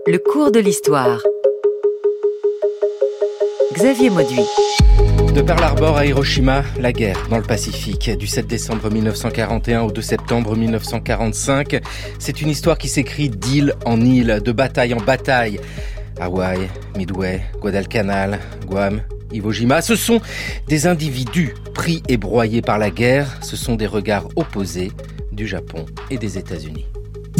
Le cours de l'histoire. Xavier Mauduit. De Pearl Harbor à Hiroshima, la guerre dans le Pacifique, du 7 décembre 1941 au 2 septembre 1945. C'est une histoire qui s'écrit d'île en île, de bataille en bataille. Hawaï, Midway, Guadalcanal, Guam, Iwo Jima, ce sont des individus pris et broyés par la guerre. Ce sont des regards opposés du Japon et des États-Unis.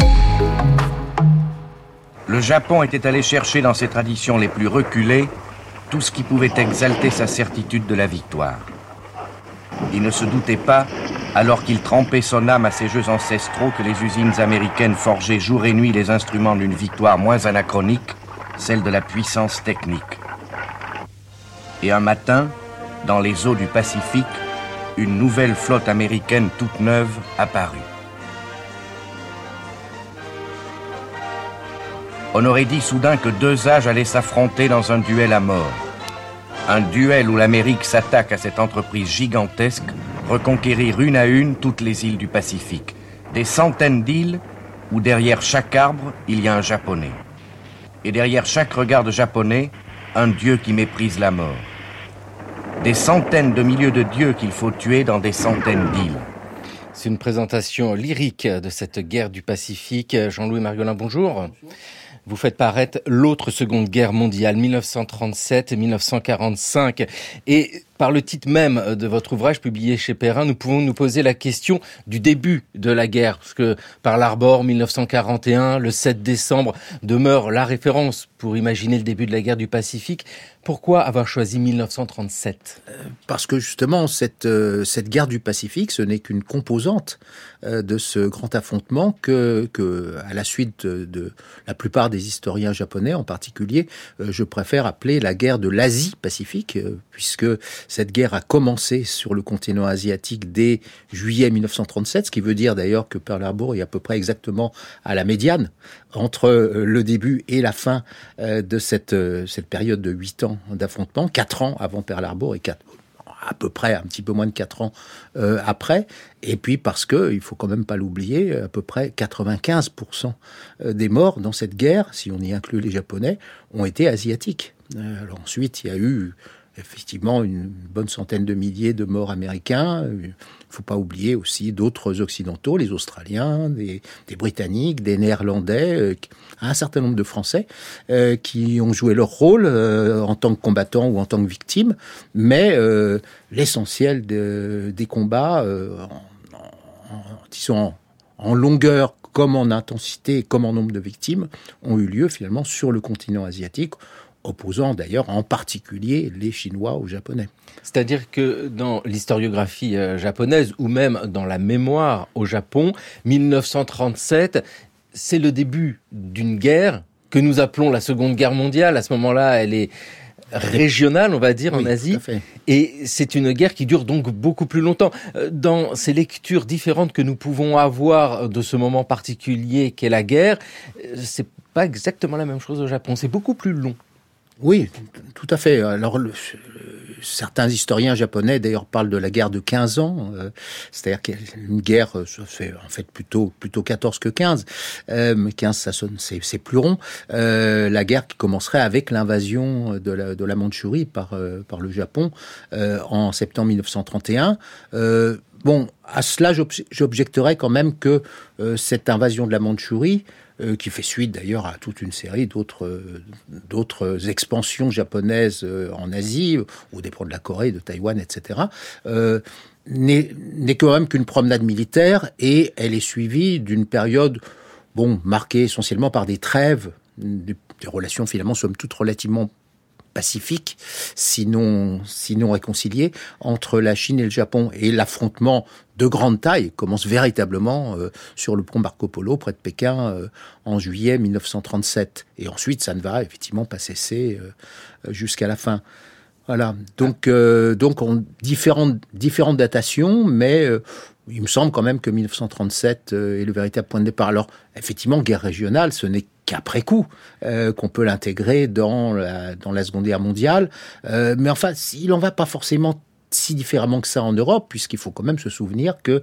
Le Japon était allé chercher dans ses traditions les plus reculées tout ce qui pouvait exalter sa certitude de la victoire. Il ne se doutait pas, alors qu'il trempait son âme à ces jeux ancestraux, que les usines américaines forgeaient jour et nuit les instruments d'une victoire moins anachronique, celle de la puissance technique. Et un matin, dans les eaux du Pacifique, une nouvelle flotte américaine toute neuve apparut. On aurait dit soudain que deux âges allaient s'affronter dans un duel à mort. Un duel où l'Amérique s'attaque à cette entreprise gigantesque, reconquérir une à une toutes les îles du Pacifique. Des centaines d'îles où derrière chaque arbre, il y a un Japonais. Et derrière chaque regard de Japonais, un dieu qui méprise la mort. Des centaines de milliers de dieux qu'il faut tuer dans des centaines d'îles. C'est une présentation lyrique de cette guerre du Pacifique. Jean-Louis Margolin, bonjour. Bonjour. Vous faites paraître l'autre Seconde Guerre mondiale, 1937-1945. Et par le titre même de votre ouvrage publié chez Perrin, nous pouvons nous poser la question du début de la guerre. Parce que Pearl Harbor, 1941, le 7 décembre, demeure la référence pour imaginer le début de la guerre du Pacifique. Pourquoi avoir choisi 1937 ? Parce que justement, cette guerre du Pacifique, ce n'est qu'une composante de ce grand affrontement que à la suite de la plupart des historiens japonais en particulier, je préfère appeler la guerre de l'Asie-Pacifique, puisque cette guerre a commencé sur le continent asiatique dès juillet 1937, ce qui veut dire d'ailleurs que Pearl Harbor est à peu près exactement à la médiane entre le début et la fin de cette période de 8 ans d'affrontement, 4 ans avant Pearl Harbor et à peu près un petit peu moins de 4 ans après, et puis parce que, il faut quand même pas l'oublier, à peu près 95% des morts dans cette guerre, si on y inclut les Japonais, ont été asiatiques. Alors ensuite, il y a eu effectivement une bonne centaine de milliers de morts américains. Il ne faut pas oublier aussi d'autres occidentaux, les Australiens, des Britanniques, des Néerlandais, un certain nombre de Français qui ont joué leur rôle en tant que combattants ou en tant que victimes. Mais l'essentiel des combats, disons en longueur comme en intensité, comme en nombre de victimes, ont eu lieu finalement sur le continent asiatique, opposant d'ailleurs en particulier les Chinois aux Japonais. C'est-à-dire que dans l'historiographie japonaise, ou même dans la mémoire au Japon, 1937, c'est le début d'une guerre que nous appelons la Seconde Guerre mondiale. À ce moment-là, elle est régionale, on va dire, en Asie. Tout à fait. Et c'est une guerre qui dure donc beaucoup plus longtemps. Dans ces lectures différentes que nous pouvons avoir de ce moment particulier qu'est la guerre, c'est pas exactement la même chose au Japon. C'est beaucoup plus long. Oui, tout à fait. Alors, certains historiens japonais, d'ailleurs, parlent de la guerre de 15 ans. C'est-à-dire qu'une guerre, ça fait en fait plutôt 14 que 15. Mais 15, ça sonne, c'est plus rond. La guerre qui commencerait avec l'invasion de la Mandchourie par le Japon en septembre 1931. Bon, à cela, j'objecterais quand même que cette invasion de la Mandchourie, qui fait suite d'ailleurs à toute une série d'autres expansions japonaises en Asie, au dépend de la Corée, de Taïwan, etc., n'est quand même qu'une promenade militaire, et elle est suivie d'une période marquée essentiellement par des trêves, des relations finalement somme toute relativement pacifique, sinon réconcilié, entre la Chine et le Japon. Et l'affrontement de grande taille commence véritablement sur le pont Marco Polo, près de Pékin, en juillet 1937. Et ensuite, ça ne va effectivement pas cesser jusqu'à la fin. Voilà. Donc différentes datations, mais il me semble quand même que 1937 est le véritable point de départ. Alors, effectivement, guerre régionale, ce n'est qu'après coup qu'on peut l'intégrer dans la Seconde Guerre mondiale. Mais enfin, il n'en va pas forcément si différemment que ça en Europe, puisqu'il faut quand même se souvenir que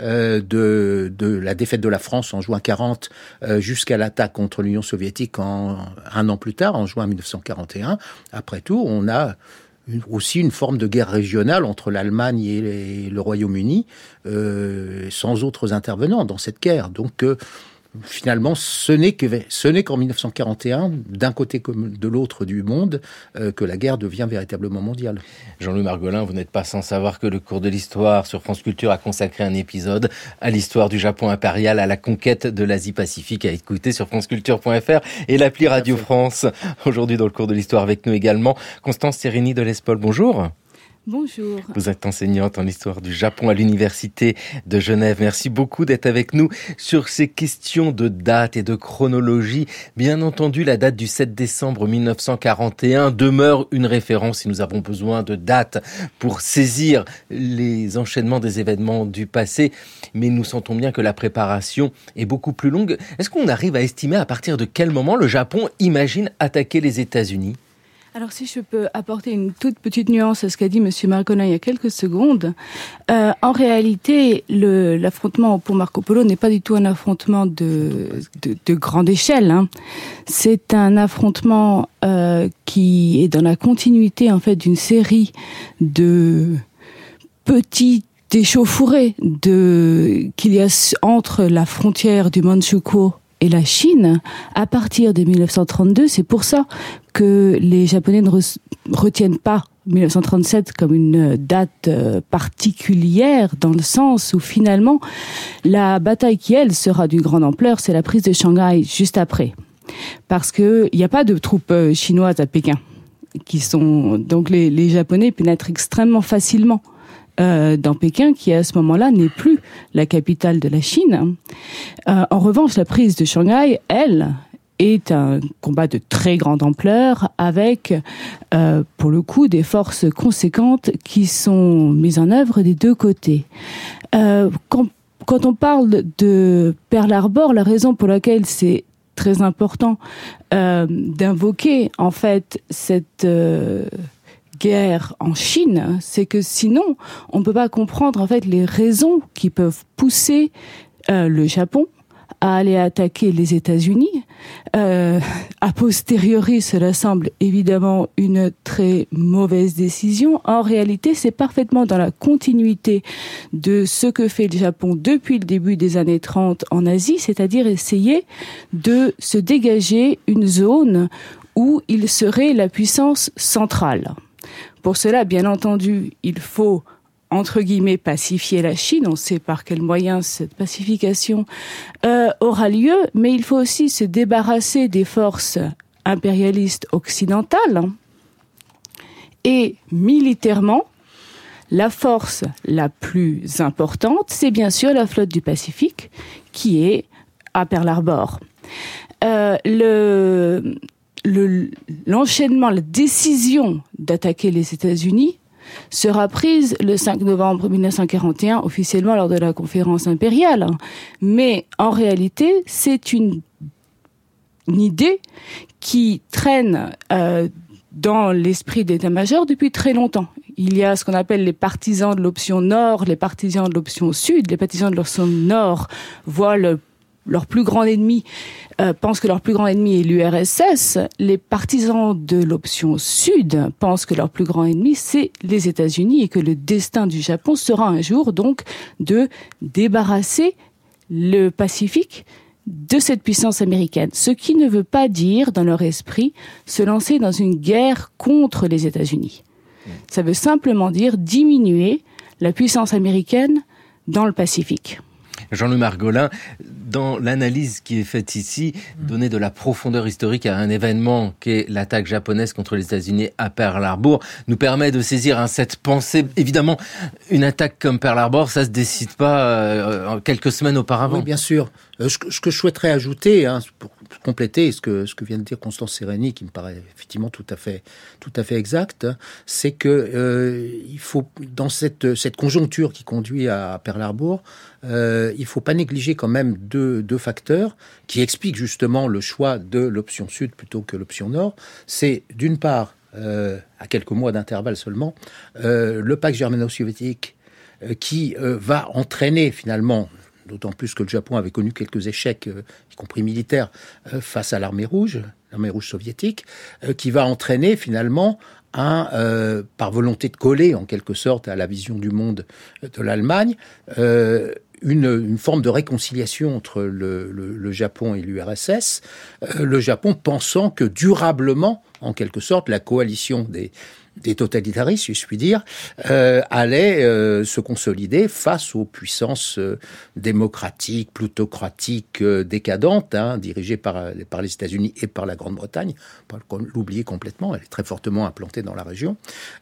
de la défaite de la France en juin 40 jusqu'à l'attaque contre l'Union soviétique un an plus tard, en juin 1941, après tout, on a aussi une forme de guerre régionale entre l'Allemagne et le Royaume-Uni, sans autres intervenants dans cette guerre. Donc, finalement, ce n'est qu'en 1941, d'un côté comme de l'autre du monde, que la guerre devient véritablement mondiale. Jean-Louis Margolin, vous n'êtes pas sans savoir que le cours de l'histoire sur France Culture a consacré un épisode à l'histoire du Japon impérial, à la conquête de l'Asie-Pacifique, à écouter sur franceculture.fr et l'appli Radio France. Aujourd'hui, dans le cours de l'histoire, avec nous également, Constance Serrini de l'Espol. Bonjour. Bonjour. Vous êtes enseignante en histoire du Japon à l'Université de Genève. Merci beaucoup d'être avec nous sur ces questions de date et de chronologie. Bien entendu, la date du 7 décembre 1941 demeure une référence si nous avons besoin de dates pour saisir les enchaînements des événements du passé. Mais nous sentons bien que la préparation est beaucoup plus longue. Est-ce qu'on arrive à estimer à partir de quel moment le Japon imagine attaquer les États-Unis ? Alors si je peux apporter une toute petite nuance à ce qu'a dit Monsieur Margolin il y a quelques secondes, en réalité l'affrontement au pont Marco Polo n'est pas du tout un affrontement de grande échelle. Hein. C'est un affrontement qui est dans la continuité en fait d'une série de petits échauffourées qu'il y a entre la frontière du Manchukuo et la Chine à partir de 1932. C'est pour ça que les Japonais ne retiennent pas 1937 comme une date particulière, dans le sens où finalement la bataille qui, elle, sera d'une grande ampleur, c'est la prise de Shanghai juste après. Parce que il n'y a pas de troupes chinoises à Pékin. Donc les Japonais pénètrent extrêmement facilement dans Pékin, qui à ce moment-là n'est plus la capitale de la Chine. En revanche, la prise de Shanghai, elle, est un combat de très grande ampleur avec, pour le coup, des forces conséquentes qui sont mises en œuvre des deux côtés. Quand on parle de Pearl Harbor, la raison pour laquelle c'est très important d'invoquer en fait cette guerre en Chine, c'est que sinon on ne peut pas comprendre en fait les raisons qui peuvent pousser le Japon à aller attaquer les États-Unis. A posteriori, cela semble évidemment une très mauvaise décision. En réalité, c'est parfaitement dans la continuité de ce que fait le Japon depuis le début des années 30 en Asie, c'est-à-dire essayer de se dégager une zone où il serait la puissance centrale. Pour cela, bien entendu, il faut entre guillemets, pacifier la Chine. On sait par quels moyens cette pacification aura lieu, mais il faut aussi se débarrasser des forces impérialistes occidentales. Et militairement, la force la plus importante, c'est bien sûr la flotte du Pacifique, qui est à Pearl Harbor. L'enchaînement, la décision d'attaquer les États-Unis sera prise le 5 novembre 1941, officiellement lors de la conférence impériale. Mais en réalité, c'est une idée qui traîne dans l'esprit d'état-major depuis très longtemps. Il y a ce qu'on appelle les partisans de l'option nord, les partisans de l'option sud. Les partisans de l'option nord voient leur plus grand ennemi, pensent que leur plus grand ennemi est l'URSS. Les partisans de l'option sud pensent que leur plus grand ennemi, c'est les États-Unis et que le destin du Japon sera un jour donc de débarrasser le Pacifique de cette puissance américaine. Ce qui ne veut pas dire, dans leur esprit, se lancer dans une guerre contre les États-Unis. Ça veut simplement dire diminuer la puissance américaine dans le Pacifique. Jean-Louis Margolin, dans l'analyse qui est faite ici, donner de la profondeur historique à un événement qu'est l'attaque japonaise contre les États-Unis à Pearl Harbor nous permet de saisir cette pensée. Évidemment, une attaque comme Pearl Harbor, ça se décide pas quelques semaines auparavant. Oui, bien sûr. Ce que je souhaiterais ajouter, pour compléter ce que vient de dire Constance Serrini, qui me paraît effectivement tout à fait exact, c'est que il faut, dans cette conjoncture qui conduit à Pearl Harbor, il faut pas négliger quand même deux facteurs qui expliquent justement le choix de l'option sud plutôt que l'option nord. C'est d'une part à quelques mois d'intervalle seulement, le pacte germano-soviétique qui va entraîner finalement, d'autant plus que le Japon avait connu quelques échecs, y compris militaires, face à l'armée rouge soviétique, qui va entraîner finalement par volonté de coller en quelque sorte à la vision du monde de l'Allemagne, une forme de réconciliation entre le Japon et l'URSS, le Japon pensant que durablement, en quelque sorte, la coalition des totalitaristes, si je puis dire, allait se consolider face aux puissances démocratiques, plutocratiques, décadentes, dirigées par les États-Unis et par la Grande-Bretagne. Pas l'oublier complètement, elle est très fortement implantée dans la région.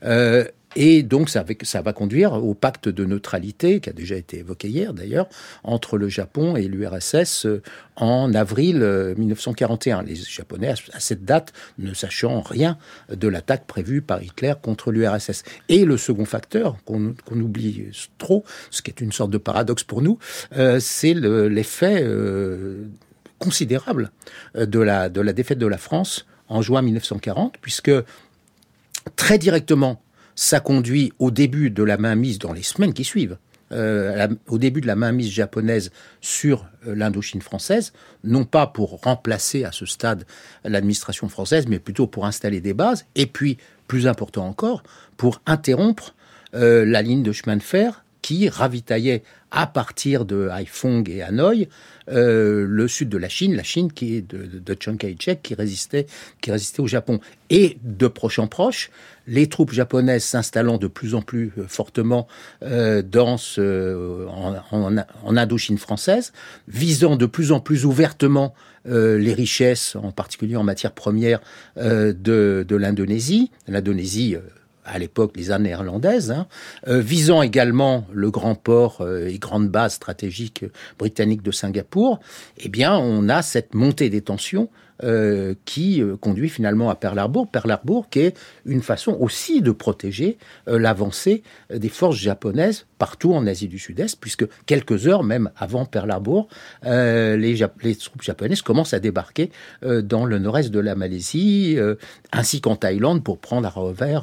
Et donc, ça va conduire au pacte de neutralité, qui a déjà été évoqué hier d'ailleurs, entre le Japon et l'URSS en avril 1941. Les Japonais, à cette date, ne sachant rien de l'attaque prévue par Hitler contre l'URSS. Et le second facteur, qu'on oublie trop, ce qui est une sorte de paradoxe pour nous, c'est l'effet considérable de la défaite de la France en juin 1940, puisque très directement, ça conduit au début de la mainmise dans les semaines qui suivent, au début de la mainmise japonaise sur l'Indochine française, non pas pour remplacer à ce stade l'administration française, mais plutôt pour installer des bases, et puis, plus important encore, pour interrompre la ligne de chemin de fer qui ravitaillait à partir de Haiphong et Hanoï le sud de la Chine qui est de Chiang Kai-shek qui résistait au Japon. Et de proche en proche, les troupes japonaises s'installant de plus en plus fortement en Indochine française, visant de plus en plus ouvertement les richesses, en particulier en matière première, de l'Indonésie. L'Indonésie, à l'époque, les Indes néerlandaises, visant également le grand port et grande base stratégique britannique de Singapour, eh bien, on a cette montée des tensions qui conduit finalement à Pearl Harbor, qui est une façon aussi de protéger l'avancée des forces japonaises partout en Asie du Sud-Est, puisque quelques heures même avant Pearl Harbor, les troupes japonaises commencent à débarquer dans le nord-est de la Malaisie, ainsi qu'en Thaïlande, pour prendre à revers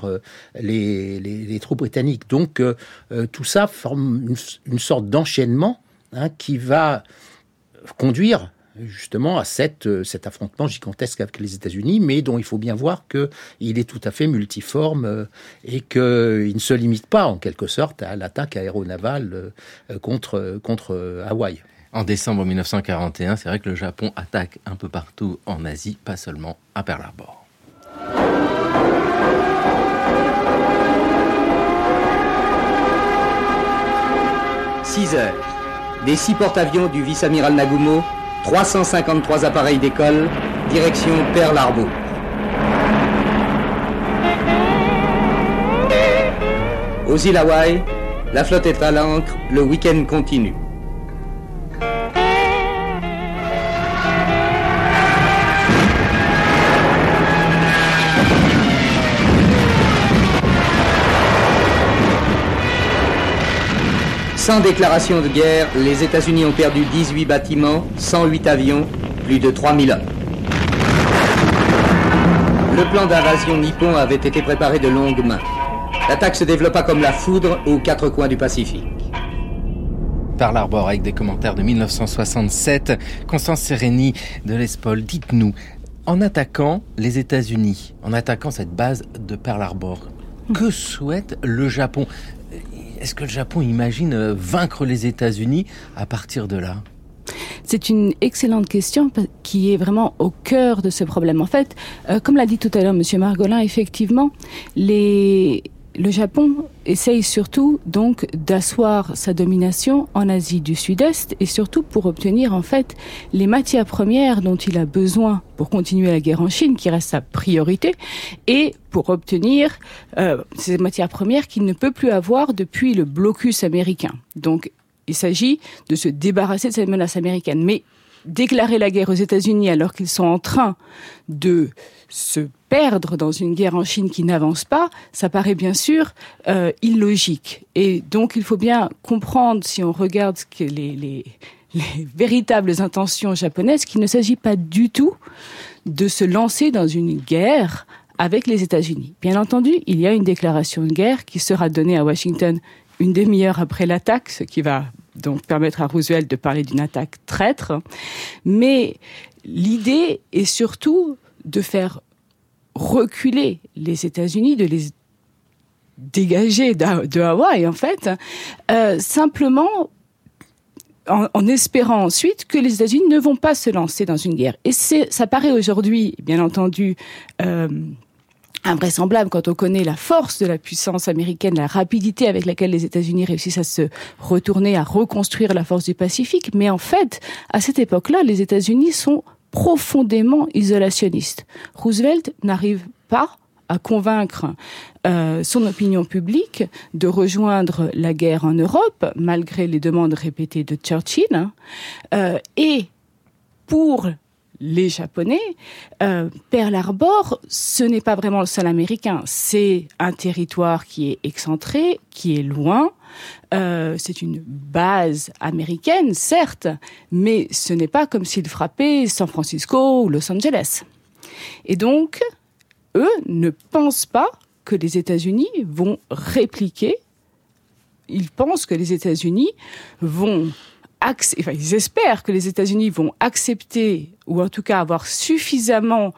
les troupes britanniques. Donc tout ça forme une sorte d'enchaînement qui va conduire justement à cet affrontement gigantesque avec les États-Unis, mais dont il faut bien voir qu'il est tout à fait multiforme et qu'il ne se limite pas en quelque sorte à l'attaque aéronavale contre Hawaï. En décembre 1941, c'est vrai que le Japon attaque un peu partout en Asie, pas seulement à Pearl Harbor. « 6 heures. Des 6 porte-avions du vice-amiral Nagumo, 353 appareils d'école, direction Pearl Harbor. Aux îles Hawaï, la flotte est à l'ancre, le week-end continue. Sans déclaration de guerre, les États-Unis ont perdu 18 bâtiments, 108 avions, plus de 3000 hommes. Le plan d'invasion nippon avait été préparé de longue main. L'attaque se développa comme la foudre aux 4 coins du Pacifique. Pearl Harbor avec des commentaires de 1967. Constance Sereni de l'ESPOL, dites-nous, en attaquant les États-Unis, en attaquant cette base de Pearl Harbor, que souhaite le Japon ? Est-ce que le Japon imagine vaincre les États-Unis à partir de là ? C'est une excellente question qui est vraiment au cœur de ce problème. En fait, comme l'a dit tout à l'heure Monsieur Margolin, effectivement, le Japon essaye surtout donc d'asseoir sa domination en Asie du Sud-Est et surtout pour obtenir en fait les matières premières dont il a besoin pour continuer la guerre en Chine, qui reste sa priorité, et pour obtenir ces matières premières qu'il ne peut plus avoir depuis le blocus américain. Donc il s'agit de se débarrasser de cette menace américaine. Mais déclarer la guerre aux États-Unis alors qu'ils sont en train de se perdre dans une guerre en Chine qui n'avance pas, ça paraît bien sûr illogique. Et donc il faut bien comprendre, si on regarde que les véritables intentions japonaises, qu'il ne s'agit pas du tout de se lancer dans une guerre avec les États-Unis. Bien entendu, il y a une déclaration de guerre qui sera donnée à Washington une demi-heure après l'attaque, ce qui va donc permettre à Roosevelt de parler d'une attaque traître. Mais l'idée est surtout de faire reculer les États-Unis, de les dégager de Hawaï, en fait, simplement en espérant ensuite que les États-Unis ne vont pas se lancer dans une guerre. Et ça paraît aujourd'hui, bien entendu, invraisemblable quand on connaît la force de la puissance américaine, la rapidité avec laquelle les États-Unis réussissent à se retourner, à reconstruire la force du Pacifique. Mais en fait, à cette époque-là, les États-Unis sont profondément isolationnistes. Roosevelt n'arrive pas à convaincre son opinion publique de rejoindre la guerre en Europe, malgré les demandes répétées de Churchill. Et pour les Japonais, Pearl Harbor, ce n'est pas vraiment le sol américain. C'est un territoire qui est excentré, qui est loin. C'est une base américaine, certes, mais ce n'est pas comme s'ils frappaient San Francisco ou Los Angeles. Et donc, eux ne pensent pas que les États-Unis vont répliquer. Ils pensent que les États-Unis vont ils espèrent que les États-Unis vont accepter, ou en tout cas avoir suffisamment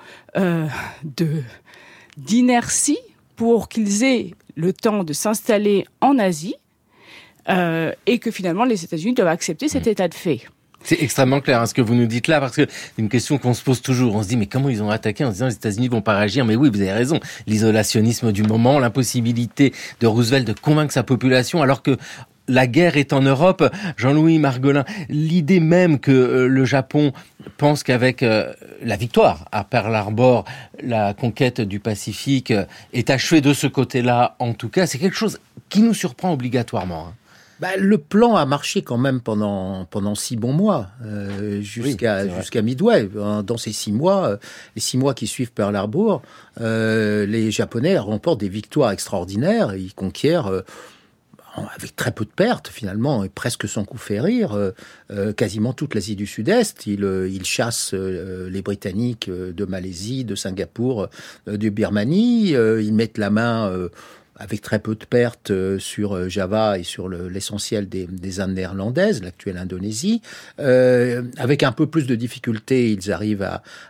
d'inertie pour qu'ils aient le temps de s'installer en Asie, et que finalement les États-Unis doivent accepter cet état de fait. C'est extrêmement clair, ce que vous nous dites là, parce que c'est une question qu'on se pose toujours. On se dit, mais comment ils ont attaqué en se disant les États-Unis vont pas réagir? Mais oui, vous avez raison. L'isolationnisme du moment, l'impossibilité de Roosevelt de convaincre sa population, alors que la guerre est en Europe. Jean-Louis Margolin, l'idée même que le Japon pense qu'avec la victoire à Pearl Harbor, la conquête du Pacifique est achevée de ce côté-là, en tout cas, c'est quelque chose qui nous surprend obligatoirement. Le plan a marché quand même pendant 6 bons mois, jusqu'à Midway. Dans ces 6 mois, les 6 mois qui suivent Pearl Harbor, les Japonais remportent des victoires extraordinaires. Ils conquièrent avec très peu de pertes finalement, et presque sans coup férir, quasiment toute l'Asie du Sud-Est. Ils chassent les Britanniques de Malaisie, de Singapour, de Birmanie. Ils mettent la main avec très peu de pertes sur Java et sur l'essentiel des Indes néerlandaises, l'actuelle Indonésie. Avec un peu plus de difficultés, ils arrivent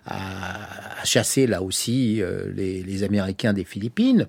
à chasser là aussi les Américains des Philippines.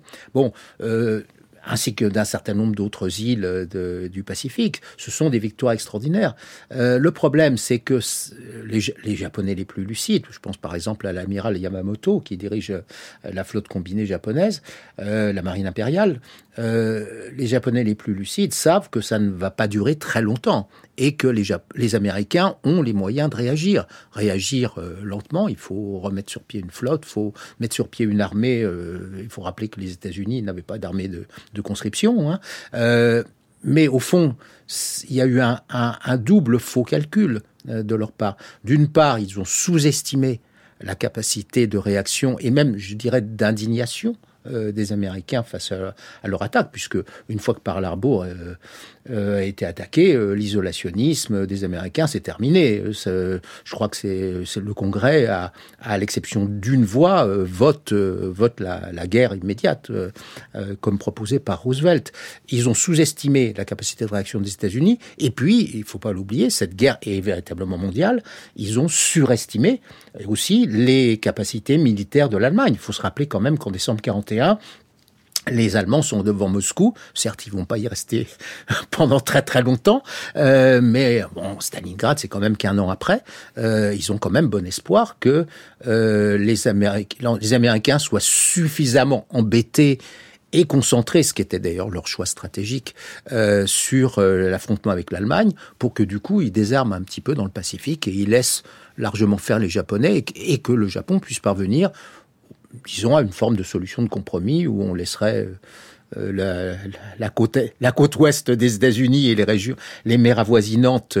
Ainsi que d'un certain nombre d'autres îles du Pacifique. Ce sont des victoires extraordinaires. Le problème, c'est que les Japonais les plus lucides, je pense par exemple à l'amiral Yamamoto, qui dirige la flotte combinée japonaise, la marine impériale, les Japonais les plus lucides savent que ça ne va pas durer très longtemps et que les Américains ont les moyens de réagir. Réagir lentement, il faut remettre sur pied une flotte, il faut mettre sur pied une armée. Il faut rappeler que les États-Unis n'avaient pas d'armée de conscription. Mais au fond, il y a eu un double faux calcul de leur part. D'une part, ils ont sous-estimé la capacité de réaction et même, je dirais, d'indignation des Américains face à leur attaque, puisque une fois que Pearl Harbor a été attaqué, l'isolationnisme des Américains s'est terminé. Je crois que c'est le Congrès, à l'exception d'une voix, vote la guerre immédiate, comme proposé par Roosevelt. Ils ont sous-estimé la capacité de réaction des États-Unis, et puis, il ne faut pas l'oublier, cette guerre est véritablement mondiale. Ils ont surestimé aussi les capacités militaires de l'Allemagne. Il faut se rappeler quand même qu'en décembre 1941, les Allemands sont devant Moscou. Certes, ils vont pas y rester pendant très très longtemps, mais Stalingrad, c'est quand même qu'1 an après. Ils ont quand même bon espoir que les Américains soient suffisamment embêtés et concentrés, ce qui était d'ailleurs leur choix stratégique, sur l'affrontement avec l'Allemagne, pour que du coup ils désarment un petit peu dans le Pacifique et ils laissent largement faire les Japonais et que le Japon puisse parvenir, disons, à une forme de solution de compromis où on laisserait la côte ouest des États-Unis et les mers avoisinantes,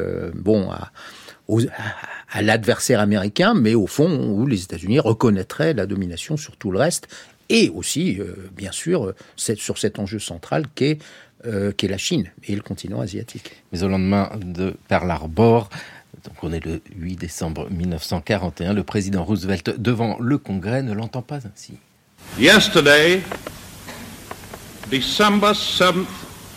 à l'adversaire américain, mais au fond où les États-Unis reconnaîtraient la domination sur tout le reste, et aussi, bien sûr, sur cet enjeu central qu'est la Chine et le continent asiatique. Mais au lendemain de Pearl Harbor, donc on est le 8 décembre 1941, le président Roosevelt, devant le Congrès, ne l'entend pas ainsi. Yesterday, December 7th,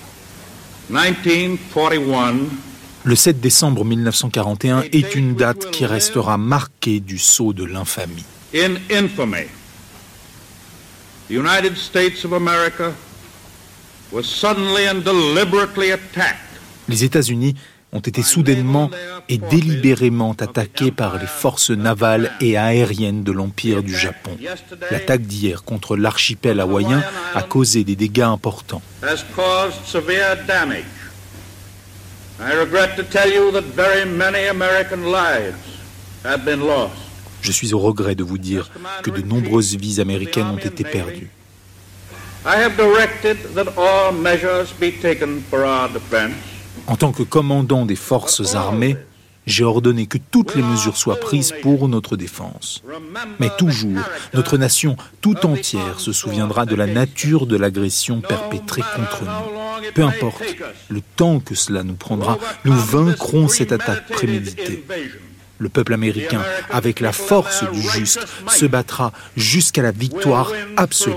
1941, le 7 décembre 1941 est une date qui restera marquée du sceau de l'infamie. in infamy, the United States of America was suddenly and deliberately attacked. Les États-Unis ont été soudainement et délibérément attaqués par les forces navales et aériennes de l'Empire du Japon. L'attaque d'hier contre l'archipel hawaïen a causé des dégâts importants. Has caused severe damage. I regret to tell you that very many American lives have been lost. Je suis au regret de vous dire que de nombreuses vies américaines ont été perdues. I have directed that all measures be taken for our defense. En tant que commandant des forces armées, j'ai ordonné que toutes les mesures soient prises pour notre défense. Mais toujours, notre nation tout entière se souviendra de la nature de l'agression perpétrée contre nous. Peu importe le temps que cela nous prendra, nous vaincrons cette attaque préméditée. Le peuple américain, avec la force du juste, se battra jusqu'à la victoire absolue.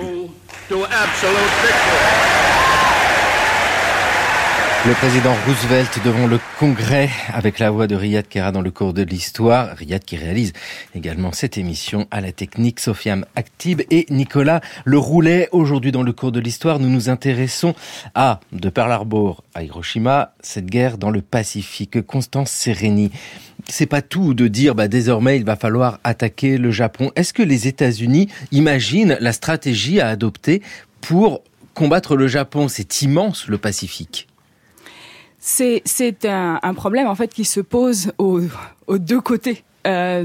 Le président Roosevelt devant le Congrès avec la voix de Riyad Kera dans le cours de l'histoire. Riyad qui réalise également cette émission à la technique, Sofiane Aktib et Nicolas Leroulet. Aujourd'hui dans le cours de l'histoire, nous nous intéressons à, de Pearl Harbor à Hiroshima, cette guerre dans le Pacifique. Constance Sereni, c'est pas tout de dire désormais il va falloir attaquer le Japon. Est-ce que les États-Unis imaginent la stratégie à adopter pour combattre le Japon? C'est immense, le Pacifique. C'est un problème en fait qui se pose aux deux côtés. La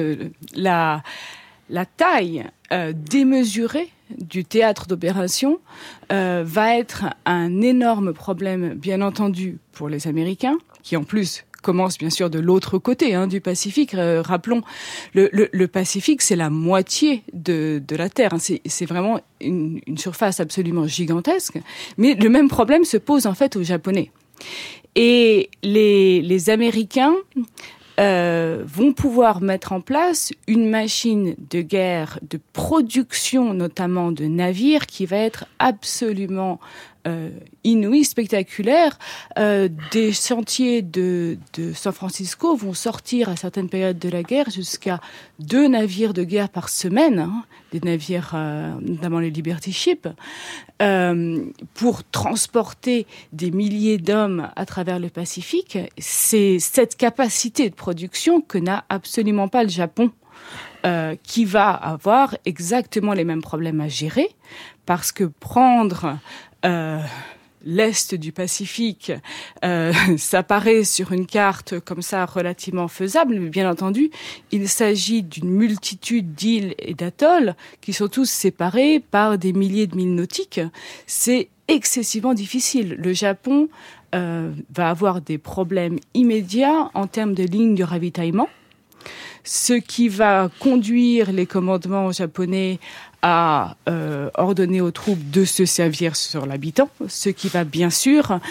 taille démesurée du théâtre d'opération va être un énorme problème, bien entendu, pour les Américains, qui en plus commence bien sûr de l'autre côté du Pacifique. Rappelons, le Pacifique, c'est la moitié de la Terre. C'est vraiment une surface absolument gigantesque. Mais le même problème se pose en fait aux Japonais. Et les Américains vont pouvoir mettre en place une machine de guerre, de production notamment de navires, qui va être absolument inouïe, spectaculaire. Des chantiers de San Francisco vont sortir à certaines périodes de la guerre jusqu'à 2 navires de guerre par semaine, des navires, notamment les Liberty Ships, pour transporter des milliers d'hommes à travers le Pacifique. C'est cette capacité de production que n'a absolument pas le Japon, qui va avoir exactement les mêmes problèmes à gérer, parce que prendre l'Est du Pacifique, ça paraît sur une carte comme ça relativement faisable, mais bien entendu, il s'agit d'une multitude d'îles et d'atolls qui sont tous séparés par des milliers de milles nautiques. C'est excessivement difficile. Le Japon va avoir des problèmes immédiats en termes de lignes de ravitaillement, ce qui va conduire les commandements japonais à ordonner aux troupes de se servir sur l'habitant, ce qui va bien sûr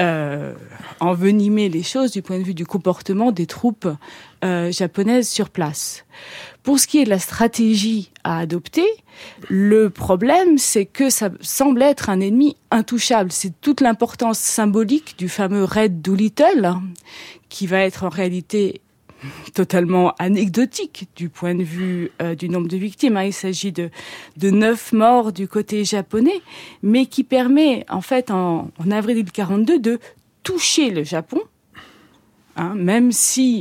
envenimer les choses du point de vue du comportement des troupes japonaises sur place. Pour ce qui est de la stratégie à adopter, le problème, c'est que ça semble être un ennemi intouchable. C'est toute l'importance symbolique du fameux raid Doolittle, qui va être en réalité totalement anecdotique du point de vue du nombre de victimes. Il s'agit de 9 morts du côté japonais, mais qui permet, en fait, en avril 1942, de toucher le Japon, même si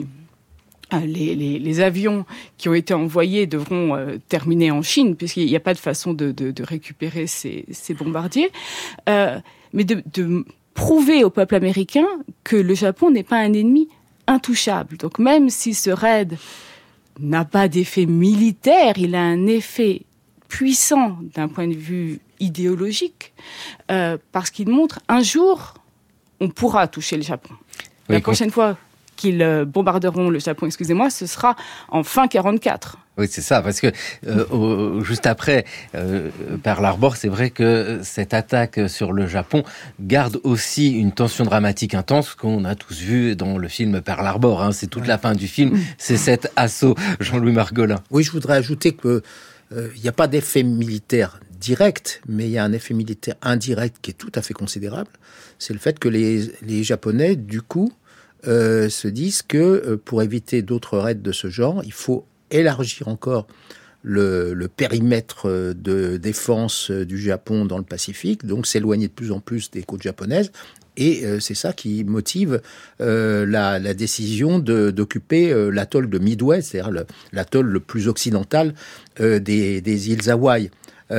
les avions qui ont été envoyés devront terminer en Chine, puisqu'il n'y a pas de façon de récupérer ces bombardiers, mais de prouver au peuple américain que le Japon n'est pas un ennemi intouchable. Donc même si ce raid n'a pas d'effet militaire, il a un effet puissant d'un point de vue idéologique, parce qu'il montre un jour, on pourra toucher le Japon. La prochaine fois qu'ils bombarderont le Japon, ce sera en fin 1944. Oui, c'est ça, parce que juste après Pearl Harbor, c'est vrai que cette attaque sur le Japon garde aussi une tension dramatique intense qu'on a tous vu dans le film Pearl Harbor. C'est toute la fin du film, c'est cet assaut. Jean-Louis Margolin. Oui, je voudrais ajouter que il n'y a pas d'effet militaire direct, mais il y a un effet militaire indirect qui est tout à fait considérable. C'est le fait que les Japonais, du coup, se disent que pour éviter d'autres raids de ce genre, il faut élargir encore le périmètre de défense du Japon dans le Pacifique, donc s'éloigner de plus en plus des côtes japonaises. Et c'est ça qui motive la décision d'occuper l'atoll de Midway, c'est-à-dire l'atoll le plus occidental des îles Hawaï.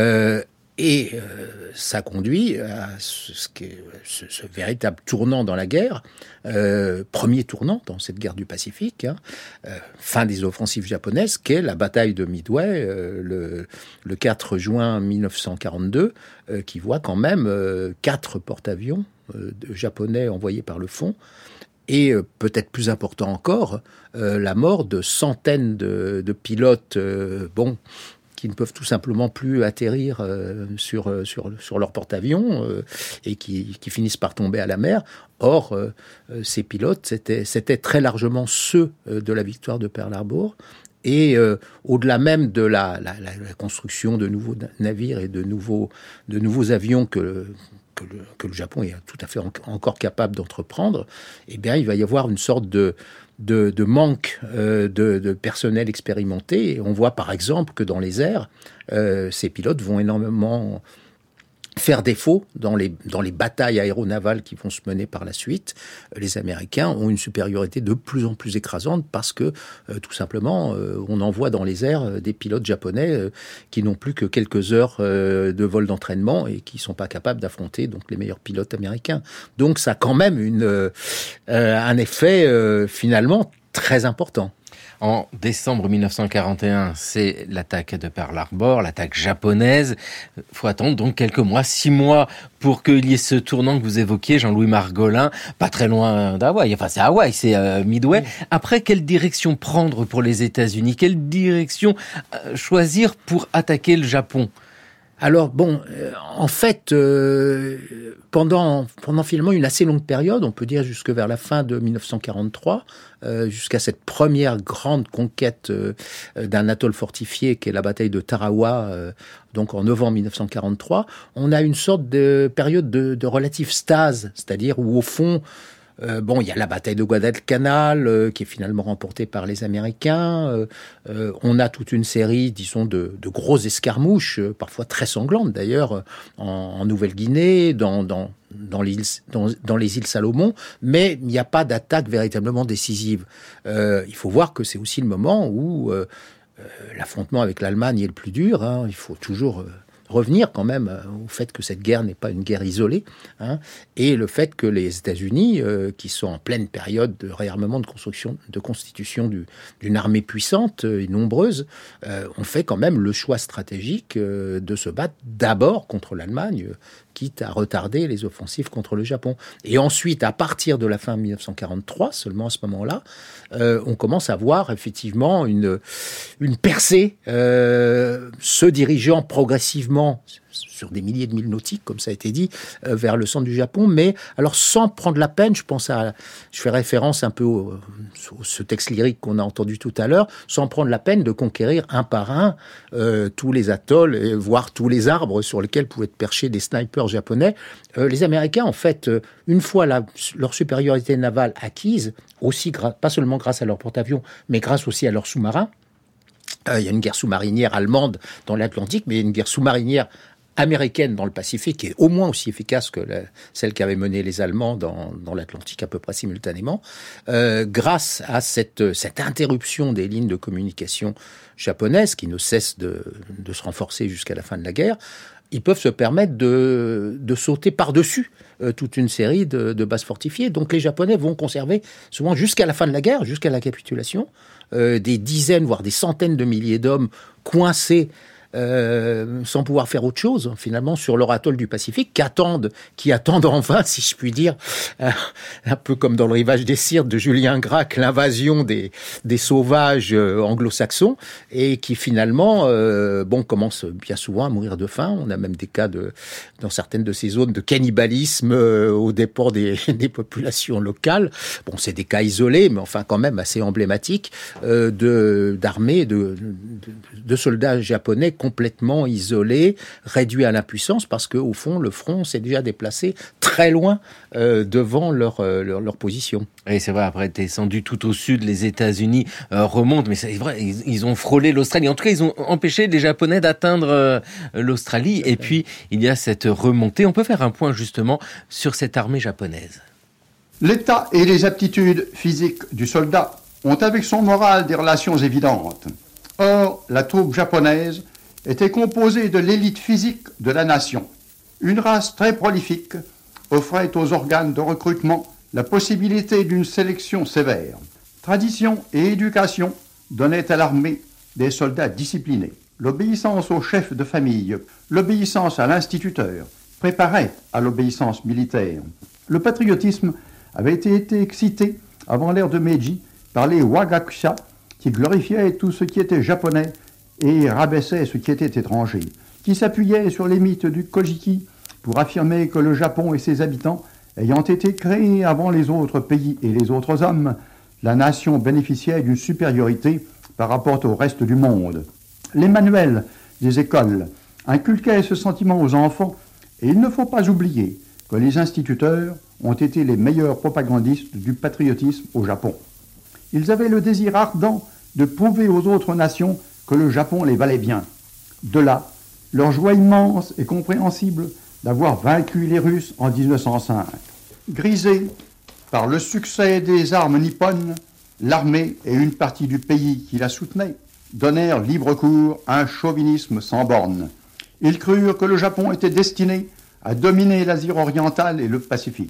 Ça conduit à ce véritable tournant dans la guerre, premier tournant dans cette guerre du Pacifique, fin des offensives japonaises, qu'est la bataille de Midway, le 4 juin 1942, qui voit quand même 4 porte-avions japonais envoyés par le fond, et peut-être plus important encore, la mort de centaines de pilotes, qui ne peuvent tout simplement plus atterrir sur leur porte-avions et qui finissent par tomber à la mer. Or, ces pilotes, c'était très largement ceux de la victoire de Pearl Harbor. Et au-delà même de la construction de nouveaux navires et de nouveaux avions que le Japon est tout à fait encore capable d'entreprendre, eh bien, il va y avoir une sorte de manque de personnel expérimenté. Et on voit par exemple que dans les airs, ces pilotes vont énormément faire défaut dans les batailles aéronavales qui vont se mener par la suite. Les Américains ont une supériorité de plus en plus écrasante parce que, tout simplement, on envoie dans les airs des pilotes japonais qui n'ont plus que quelques heures de vol d'entraînement et qui ne sont pas capables d'affronter donc les meilleurs pilotes américains. Donc ça a quand même un effet finalement très important. En décembre 1941, c'est l'attaque de Pearl Harbor, l'attaque japonaise. Il faut attendre donc quelques mois, 6 mois, pour qu'il y ait ce tournant que vous évoquiez, Jean-Louis Margolin, pas très loin d'Hawaï. Enfin, c'est Hawaï, c'est Midway. Après, quelle direction prendre pour les États-Unis ? Quelle direction choisir pour attaquer le Japon ? Alors en fait, pendant finalement une assez longue période, on peut dire jusque vers la fin de 1943, jusqu'à cette première grande conquête d'un atoll fortifié qui est la bataille de Tarawa, donc en novembre 1943, on a une sorte de période de relative stase, c'est-à-dire où au fond, il y a la bataille de Guadalcanal qui est finalement remportée par les Américains. On a toute une série, disons, de grosses escarmouches, parfois très sanglantes d'ailleurs, en Nouvelle-Guinée, dans les îles Salomon, mais il n'y a pas d'attaque véritablement décisive. Il faut voir que c'est aussi le moment où l'affrontement avec l'Allemagne est le plus dur. Il faut toujours revenir quand même au fait que cette guerre n'est pas une guerre isolée, et le fait que les États-Unis, qui sont en pleine période de réarmement, de constitution d'une armée puissante et nombreuse, ont fait quand même le choix stratégique de se battre d'abord contre l'Allemagne, quitte à retarder les offensives contre le Japon. Et ensuite, à partir de la fin 1943, seulement à ce moment-là, on commence à voir effectivement une percée se dirigeant progressivement sur des milliers de milles nautiques, comme ça a été dit, vers le centre du Japon, mais alors sans prendre la peine, je fais référence un peu ce texte lyrique qu'on a entendu tout à l'heure, sans prendre la peine de conquérir un par un tous les atolls, voire tous les arbres sur lesquels pouvaient être perchés des snipers japonais. Les Américains, en fait, une fois leur supériorité navale acquise, aussi pas seulement grâce à leurs porte-avions, mais grâce aussi à leurs sous-marins. Il y a une guerre sous-marinière allemande dans l'Atlantique, mais il y a une guerre sous-marinière américaine dans le Pacifique qui est au moins aussi efficace que celle qu'avaient menée les Allemands dans l'Atlantique à peu près simultanément. Grâce à cette interruption des lignes de communication japonaises qui ne cessent de se renforcer jusqu'à la fin de la guerre, ils peuvent se permettre de sauter par-dessus toute une série de bases fortifiées. Donc les Japonais vont conserver souvent jusqu'à la fin de la guerre, jusqu'à la capitulation, des dizaines, voire des centaines de milliers d'hommes coincés sans pouvoir faire autre chose, finalement, sur leur atoll du Pacifique, qui attendent en vain, si je puis dire, un peu comme dans le Rivage des Sirtes de Julien Gracq, l'invasion des sauvages anglo-saxons, et qui finalement, commencent bien souvent à mourir de faim. On a même des cas dans certaines de ces zones de cannibalisme au dépens des populations locales. Bon, c'est des cas isolés, mais enfin quand même assez emblématiques d'armées, de soldats japonais complètement isolé, réduit à l'impuissance, parce qu'au fond, le front s'est déjà déplacé très loin devant leur position. Et c'est vrai, après être descendu tout au sud, les États-Unis remontent, mais c'est vrai, ils ont frôlé l'Australie. En tout cas, ils ont empêché les Japonais d'atteindre l'Australie. Et puis, il y a cette remontée. On peut faire un point justement sur cette armée japonaise. L'état et les aptitudes physiques du soldat ont avec son moral des relations évidentes. Or, la troupe japonaise était composée de l'élite physique de la nation. Une race très prolifique offrait aux organes de recrutement la possibilité d'une sélection sévère. Tradition et éducation donnaient à l'armée des soldats disciplinés. L'obéissance au chef de famille, l'obéissance à l'instituteur préparait à l'obéissance militaire. Le patriotisme avait été excité avant l'ère de Meiji par les Wagakusha qui glorifiaient tout ce qui était japonais et rabaissaient ce qui était étranger, qui s'appuyaient sur les mythes du Kojiki pour affirmer que le Japon et ses habitants ayant été créés avant les autres pays et les autres hommes, la nation bénéficiait d'une supériorité par rapport au reste du monde. Les manuels des écoles inculquaient ce sentiment aux enfants et il ne faut pas oublier que les instituteurs ont été les meilleurs propagandistes du patriotisme au Japon. Ils avaient le désir ardent de prouver aux autres nations que le Japon les valait bien. De là, leur joie immense et compréhensible d'avoir vaincu les Russes en 1905. Grisés par le succès des armes nippones, l'armée et une partie du pays qui la soutenait donnèrent libre cours à un chauvinisme sans bornes. Ils crurent que le Japon était destiné à dominer l'Asie orientale et le Pacifique.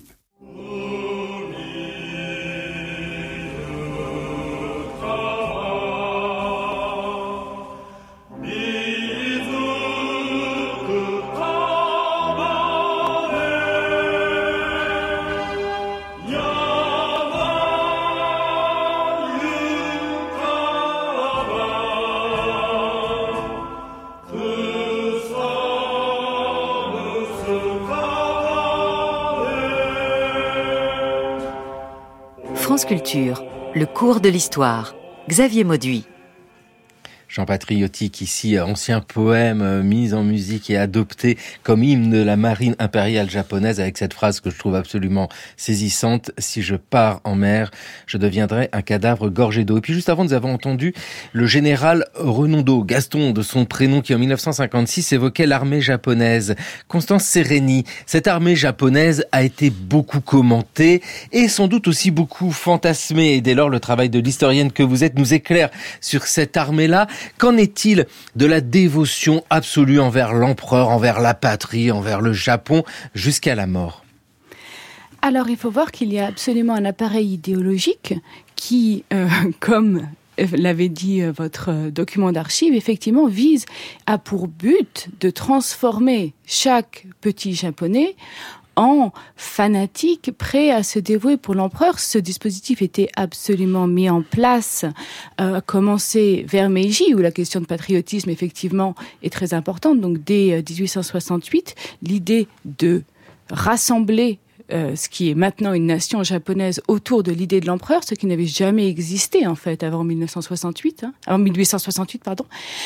France Culture, le cours de l'histoire. Xavier Mauduit. Jean Patriotique, ici, ancien poème mis en musique et adopté comme hymne de la marine impériale japonaise, avec cette phrase que je trouve absolument saisissante: si je pars en mer, je deviendrai un cadavre gorgé d'eau. Et puis juste avant, nous avons entendu le général Renaudot, Gaston de son prénom, qui en 1956 évoquait l'armée japonaise. Constance Sereni, cette armée japonaise a été beaucoup commentée et sans doute aussi beaucoup fantasmée. Et dès lors, le travail de l'historienne que vous êtes nous éclaire sur cette armée-là. Qu'en est-il de la dévotion absolue envers l'empereur, envers la patrie, envers le Japon, jusqu'à la mort ? Alors, il faut voir qu'il y a absolument un appareil idéologique qui, comme l'avait dit votre document d'archives, effectivement vise à pour but de transformer chaque petit japonais en fanatique, prêt à se dévouer pour l'empereur. Ce dispositif était absolument mis en place, commencé vers Meiji, où la question de patriotisme, effectivement, est très importante. Donc, dès 1868, l'idée de rassembler ce qui est maintenant une nation japonaise autour de l'idée de l'empereur, ce qui n'avait jamais existé en fait avant 1868, pardon.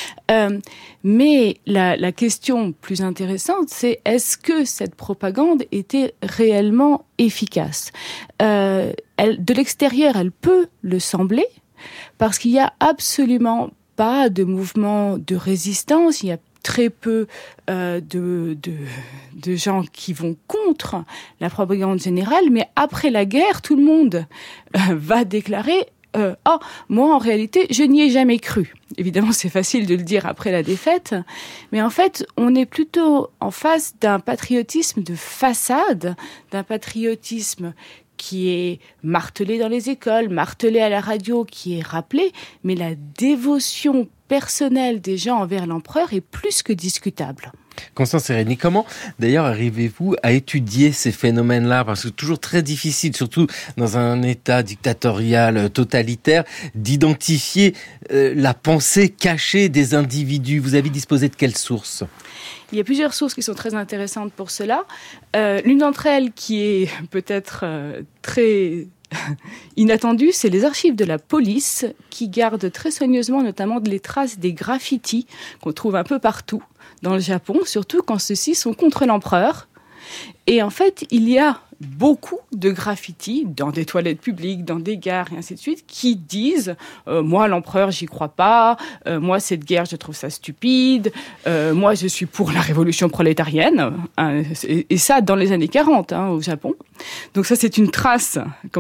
Mais la question plus intéressante, c'est est-ce que cette propagande était réellement efficace ? De l'extérieur, elle peut le sembler, parce qu'il y a absolument pas de mouvement de résistance. Il y a très peu de gens qui vont contre la propagande générale, mais après la guerre, tout le monde va déclarer moi en réalité, je n'y ai jamais cru. Évidemment, c'est facile de le dire après la défaite, mais en fait, on est plutôt en face d'un patriotisme de façade, d'un patriotisme qui est martelé dans les écoles, martelé à la radio, qui est rappelé, mais la dévotion personnelle des gens envers l'empereur est plus que discutable. Constance Sereni, comment d'ailleurs arrivez-vous à étudier ces phénomènes-là ? Parce que c'est toujours très difficile, surtout dans un état dictatorial totalitaire, d'identifier la pensée cachée des individus. Vous avez disposé de quelles sources ? Il y a plusieurs sources qui sont très intéressantes pour cela. L'une d'entre elles qui est peut-être très inattendu, c'est les archives de la police qui gardent très soigneusement notamment les traces des graffitis qu'on trouve un peu partout dans le Japon, surtout quand ceux-ci sont contre l'empereur. Et en fait, il y a beaucoup de graffitis dans des toilettes publiques, dans des gares et ainsi de suite, qui disent moi l'empereur j'y crois pas, moi cette guerre je trouve ça stupide, moi je suis pour la révolution prolétarienne, hein, et ça dans les années 40 au Japon. Donc ça c'est une trace,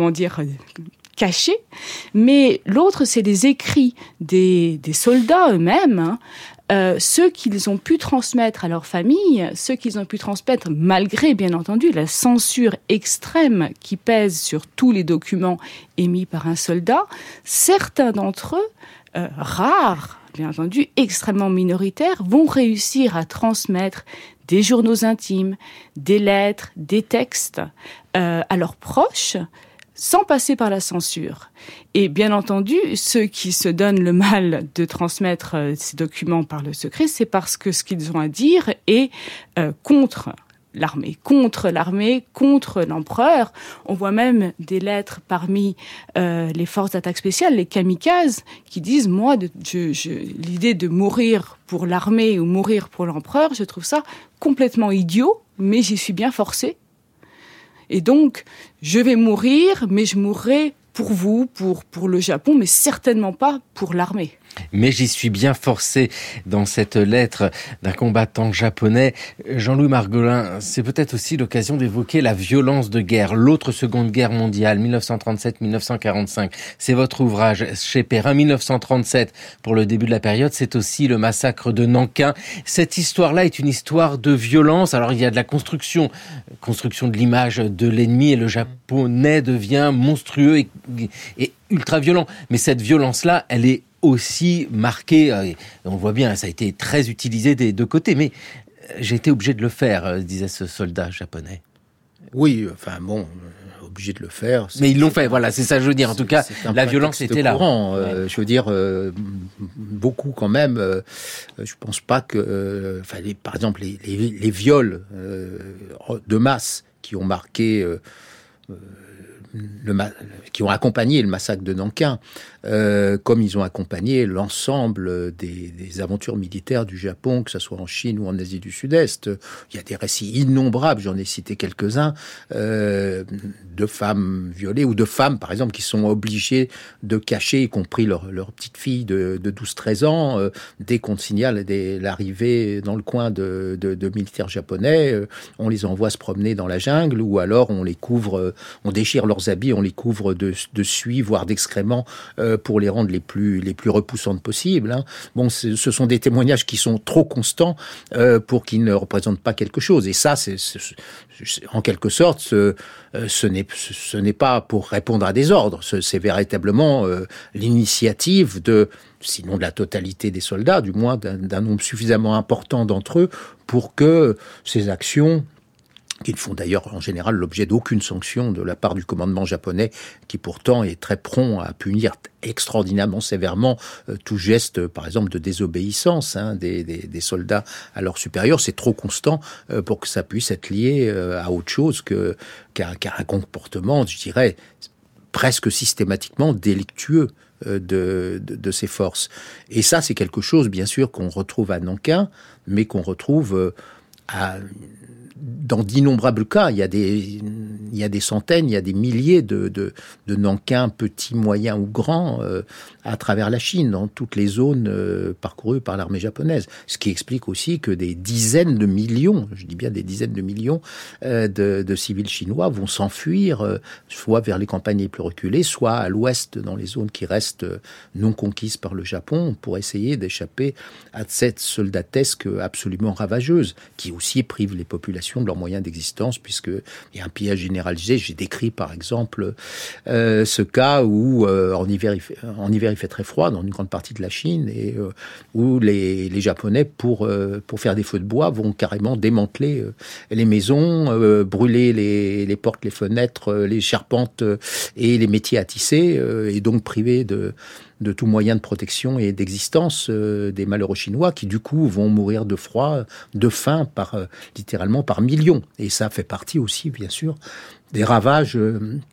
cachée. Mais l'autre c'est les écrits des soldats eux-mêmes, ceux qu'ils ont pu transmettre à leur famille, ceux qu'ils ont pu transmettre malgré, bien entendu, la censure extrême qui pèse sur tous les documents émis par un soldat. Certains d'entre eux, rares, bien entendu, extrêmement minoritaires, vont réussir à transmettre des journaux intimes, des lettres, des textes à leurs proches, sans passer par la censure. Et bien entendu, ceux qui se donnent le mal de transmettre ces documents par le secret, c'est parce que ce qu'ils ont à dire est contre l'armée, contre l'empereur. On voit même des lettres parmi les forces d'attaque spéciales, les kamikazes, qui disent « Moi, l'idée de mourir pour l'armée ou mourir pour l'empereur, je trouve ça complètement idiot, mais j'y suis bien forcé. Et donc, je vais mourir, mais je mourrai pour vous, pour le Japon, mais certainement pas pour l'armée. » Mais j'y suis bien forcé dans cette lettre d'un combattant japonais. Jean-Louis Margolin, c'est peut-être aussi l'occasion d'évoquer la violence de guerre, l'autre Seconde Guerre mondiale, 1937-1945. C'est votre ouvrage chez Perrin, 1937. Pour le début de la période, c'est aussi le massacre de Nankin. Cette histoire-là est une histoire de violence. Alors, il y a de la construction de l'image de l'ennemi, et le japonais devient monstrueux et ultra violent. Mais cette violence-là, elle est aussi marqué, on voit bien, ça a été très utilisé des deux côtés, mais j'ai été obligé de le faire, disait ce soldat japonais. Oui, obligé de le faire. Mais ils l'ont fait, voilà, c'est ça que je veux dire. En tout cas, la violence était là. Je veux dire, beaucoup quand même. Je pense pas que, par exemple, les viols de masse qui ont marqué qui ont accompagné le massacre de Nankin, comme ils ont accompagné l'ensemble des aventures militaires du Japon, que ce soit en Chine ou en Asie du Sud-Est. Il y a des récits innombrables, j'en ai cité quelques-uns, de femmes violées, ou de femmes, par exemple, qui sont obligées de cacher, y compris leur petite fille de 12-13 ans, dès qu'on signale l'arrivée dans le coin de militaires japonais, on les envoie se promener dans la jungle, ou alors on les couvre, on déchire leurs habits, on les couvre de suie, voire d'excréments, pour les rendre les plus repoussantes possibles. Bon, ce sont des témoignages qui sont trop constants pour qu'ils ne représentent pas quelque chose. Et ça, c'est en quelque sorte, ce n'est pas pour répondre à des ordres. C'est véritablement l'initiative sinon de la totalité des soldats, du moins d'un nombre suffisamment important d'entre eux, pour que ces actions, qui ne font d'ailleurs en général l'objet d'aucune sanction de la part du commandement japonais, qui pourtant est très prompt à punir extraordinairement sévèrement tout geste, par exemple, de désobéissance des soldats à leurs supérieurs. C'est trop constant pour que ça puisse être lié à autre chose qu'à un comportement, je dirais, presque systématiquement délictueux de ces forces. Et ça, c'est quelque chose, bien sûr, qu'on retrouve à Nankin, mais qu'on retrouve dans d'innombrables cas. Il y a des centaines, il y a des milliers de Nankin, petits, moyens ou grands, à travers la Chine, dans toutes les zones parcourues par l'armée japonaise. Ce qui explique aussi que des dizaines de millions, je dis bien des dizaines de millions, de civils chinois vont s'enfuir, soit vers les campagnes les plus reculées, soit à l'ouest, dans les zones qui restent non conquises par le Japon, pour essayer d'échapper à cette soldatesque absolument ravageuse, qui aussi prive les populations de leurs moyens d'existence, puisqu'il y a un pillage généralisé. J'ai décrit par exemple ce cas où en hiver il fait très froid dans une grande partie de la Chine, et où les Japonais, pour faire des feux de bois, vont carrément démanteler les maisons, brûler les portes, les fenêtres, les charpentes et les métiers à tisser, et donc priver de tout moyen de protection et d'existence des malheureux Chinois, qui du coup vont mourir de froid, de faim, littéralement par millions. Et ça fait partie aussi, bien sûr, des ravages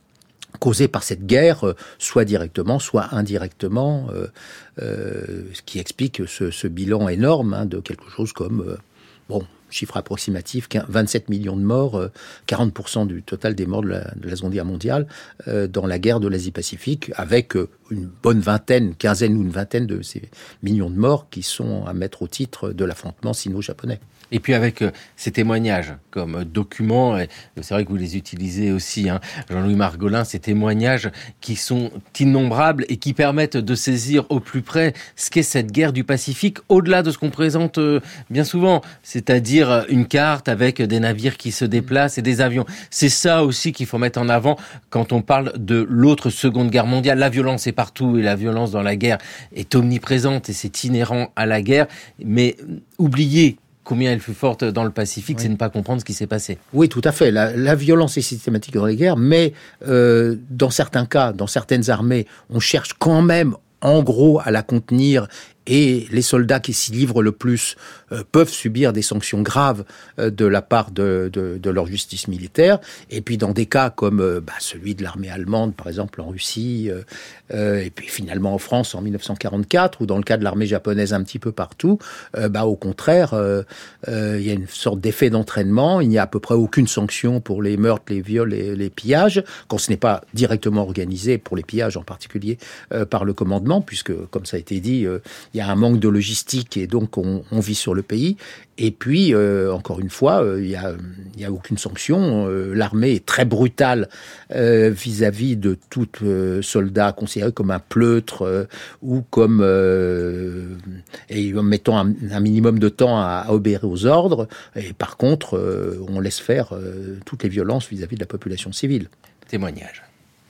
causée par cette guerre, soit directement, soit indirectement, ce qui explique ce bilan énorme de quelque chose comme, chiffre approximatif, 27 millions de morts, 40% du total des morts de la Seconde Guerre mondiale dans la guerre de l'Asie-Pacifique, avec une bonne quinzaine ou une vingtaine de ces millions de morts qui sont à mettre au titre de l'affrontement sino-japonais. Et puis avec ces témoignages comme documents, et c'est vrai que vous les utilisez aussi, Jean-Louis Margolin, ces témoignages qui sont innombrables et qui permettent de saisir au plus près ce qu'est cette guerre du Pacifique, au-delà de ce qu'on présente bien souvent, c'est-à-dire une carte avec des navires qui se déplacent et des avions. C'est ça aussi qu'il faut mettre en avant quand on parle de l'autre Seconde Guerre mondiale. La violence est partout et la violence dans la guerre est omniprésente et c'est inhérent à la guerre, mais oubliez combien elle fut forte dans le Pacifique, c'est ne pas comprendre ce qui s'est passé. Oui, tout à fait. La violence est systématique dans les guerres, mais dans certains cas, dans certaines armées, on cherche quand même, en gros, à la contenir. Et les soldats qui s'y livrent le plus peuvent subir des sanctions graves de la part de leur justice militaire. Et puis dans des cas comme celui de l'armée allemande, par exemple en Russie, et puis finalement en France en 1944, ou dans le cas de l'armée japonaise un petit peu partout, au contraire, il y a une sorte d'effet d'entraînement. Il n'y a à peu près aucune sanction pour les meurtres, les viols et les pillages, quand ce n'est pas directement organisé, pour les pillages en particulier, par le commandement, puisque, comme ça a été dit, il y a un manque de logistique et donc on vit sur le pays. Et puis, encore une fois, il y a aucune sanction. L'armée est très brutale vis-à-vis de tout soldat considéré comme un pleutre ou comme et mettant un minimum de temps à obéir aux ordres. Et par contre, on laisse faire toutes les violences vis-à-vis de la population civile. Témoignage.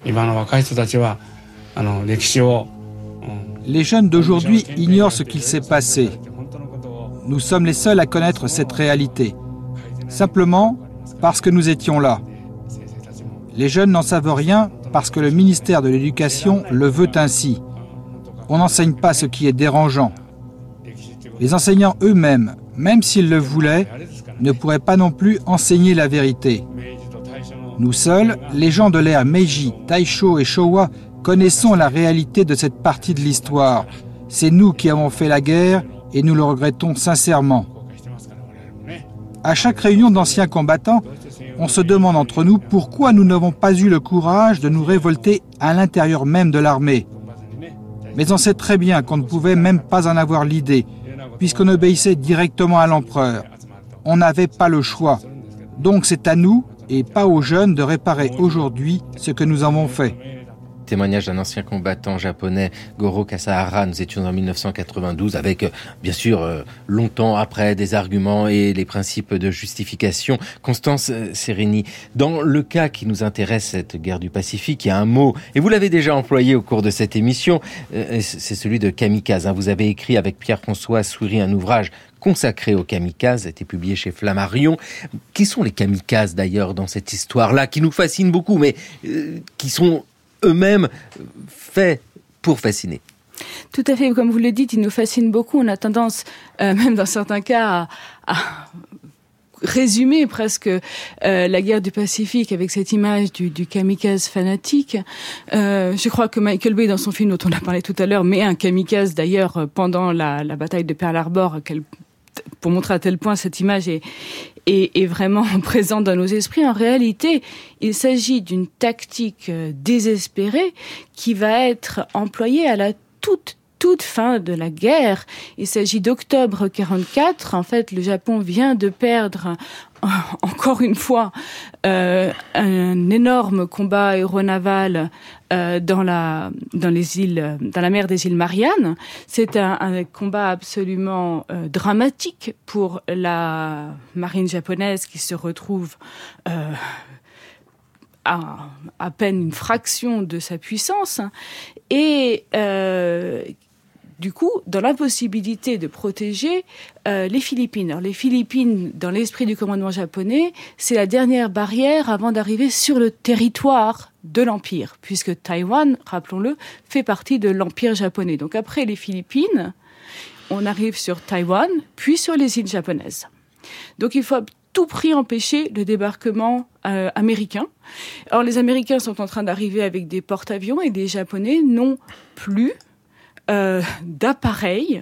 Les jeunes d'aujourd'hui ignorent ce qu'il s'est passé. Nous sommes les seuls à connaître cette réalité, simplement parce que nous étions là. Les jeunes n'en savent rien parce que le ministère de l'Éducation le veut ainsi. On n'enseigne pas ce qui est dérangeant. Les enseignants eux-mêmes, même s'ils le voulaient, ne pourraient pas non plus enseigner la vérité. Nous seuls, les gens de l'ère Meiji, Taisho et Showa, connaissons la réalité de cette partie de l'histoire. C'est nous qui avons fait la guerre et nous le regrettons sincèrement. À chaque réunion d'anciens combattants, on se demande entre nous pourquoi nous n'avons pas eu le courage de nous révolter à l'intérieur même de l'armée. Mais on sait très bien qu'on ne pouvait même pas en avoir l'idée, puisqu'on obéissait directement à l'empereur. On n'avait pas le choix. Donc c'est à nous, et pas aux jeunes, de réparer aujourd'hui ce que nous avons fait. Témoignage d'un ancien combattant japonais, Goro Kasahara. Nous étions en 1992 avec, bien sûr, longtemps après, des arguments et les principes de justification. Constance Sereni, dans le cas qui nous intéresse, cette guerre du Pacifique, il y a un mot, et vous l'avez déjà employé au cours de cette émission, c'est celui de kamikaze. Vous avez écrit avec Pierre-François Soury un ouvrage consacré aux kamikazes, a été publié chez Flammarion. Qui sont les kamikazes d'ailleurs dans cette histoire-là, qui nous fascinent beaucoup, mais qui sont eux-mêmes faits pour fasciner? Tout à fait, comme vous le dites, ils nous fascinent beaucoup. On a tendance, même dans certains cas, à résumer presque la guerre du Pacifique avec cette image du kamikaze fanatique. Je crois que Michael Bay, dans son film dont on a parlé tout à l'heure, met un kamikaze d'ailleurs pendant la bataille de Pearl Harbor, pour montrer à tel point cette image est vraiment présente dans nos esprits. En réalité, il s'agit d'une tactique désespérée qui va être employée à la toute fin de la guerre. Il s'agit d'octobre 1944. En fait, le Japon vient de perdre encore une fois un énorme combat aéronaval dans la mer des îles Mariannes. C'est un combat absolument dramatique pour la marine japonaise qui se retrouve à peine une fraction de sa puissance et du coup, dans l'impossibilité de protéger les Philippines. Alors, les Philippines, dans l'esprit du commandement japonais, c'est la dernière barrière avant d'arriver sur le territoire de l'Empire, puisque Taïwan, rappelons-le, fait partie de l'Empire japonais. Donc après les Philippines, on arrive sur Taïwan, puis sur les îles japonaises. Donc il faut à tout prix empêcher le débarquement américains. Alors les Américains sont en train d'arriver avec des porte-avions et les Japonais n'ont plus d'appareils,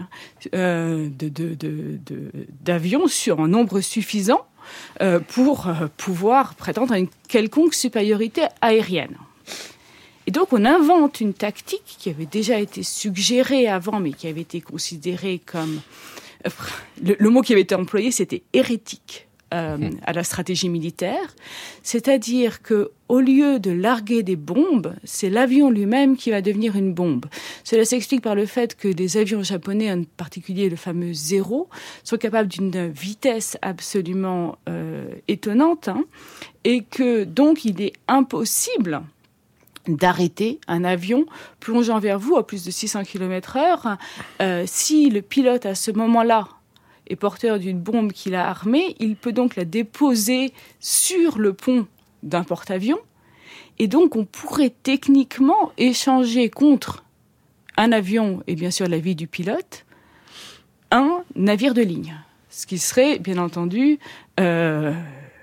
d'avions sur un nombre suffisant pour pouvoir prétendre à une quelconque supériorité aérienne. Et donc on invente une tactique qui avait déjà été suggérée avant, mais qui avait été considérée comme... Le mot qui avait été employé, c'était hérétique à la stratégie militaire. C'est-à-dire que au lieu de larguer des bombes, c'est l'avion lui-même qui va devenir une bombe. Cela s'explique par le fait que les avions japonais, en particulier le fameux Zero, sont capables d'une vitesse absolument étonnante, et que donc il est impossible d'arrêter un avion plongeant vers vous à plus de 600 km/h. Si le pilote, à ce moment-là, est porteur d'une bombe qu'il a armée, il peut donc la déposer sur le pont d'un porte-avions. Et donc, on pourrait techniquement échanger contre un avion, et bien sûr la vie du pilote, un navire de ligne. Ce qui serait, bien entendu, un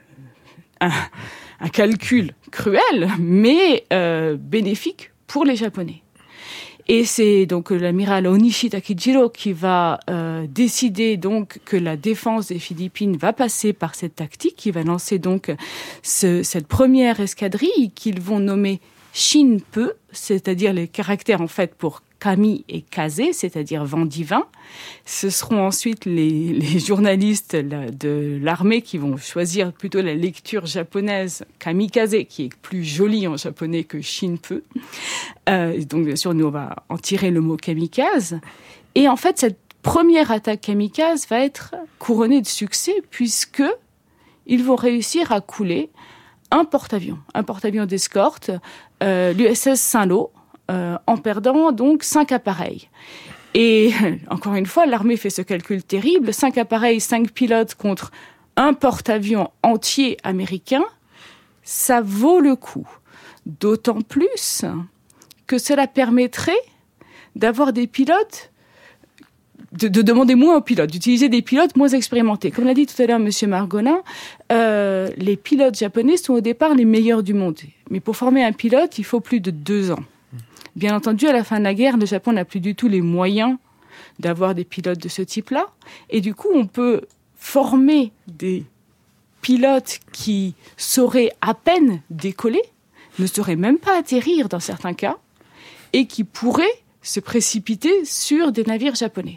calcul cruel, mais bénéfique pour les Japonais. Et c'est donc l'amiral Onishi Takejiro qui va décider donc que la défense des Philippines va passer par cette tactique, qui va lancer donc cette première escadrille qu'ils vont nommer Shinpe, c'est-à-dire les caractères en fait pour Kami et Kaze, c'est-à-dire vent divin. Ce seront ensuite les journalistes de l'armée qui vont choisir plutôt la lecture japonaise Kamikaze, qui est plus jolie en japonais que Shinpe. Donc bien sûr, nous on va en tirer le mot kamikaze. Et en fait, cette première attaque kamikaze va être couronnée de succès, puisque ils vont réussir à couler un porte-avions d'escorte, l'USS Saint-Lô, en perdant donc 5 appareils. Et encore une fois, l'armée fait ce calcul terrible, 5 appareils, 5 pilotes contre un porte-avions entier américain, ça vaut le coup. D'autant plus que cela permettrait d'avoir des pilotes, de demander moins aux pilotes, d'utiliser des pilotes moins expérimentés. Comme l'a dit tout à l'heure M. Margolin, les pilotes japonais sont au départ les meilleurs du monde. Mais pour former un pilote, il faut plus de 2 ans. Bien entendu, à la fin de la guerre, le Japon n'a plus du tout les moyens d'avoir des pilotes de ce type-là. Et du coup, on peut former des pilotes qui sauraient à peine décoller, ne sauraient même pas atterrir dans certains cas, et qui pourraient se précipiter sur des navires japonais.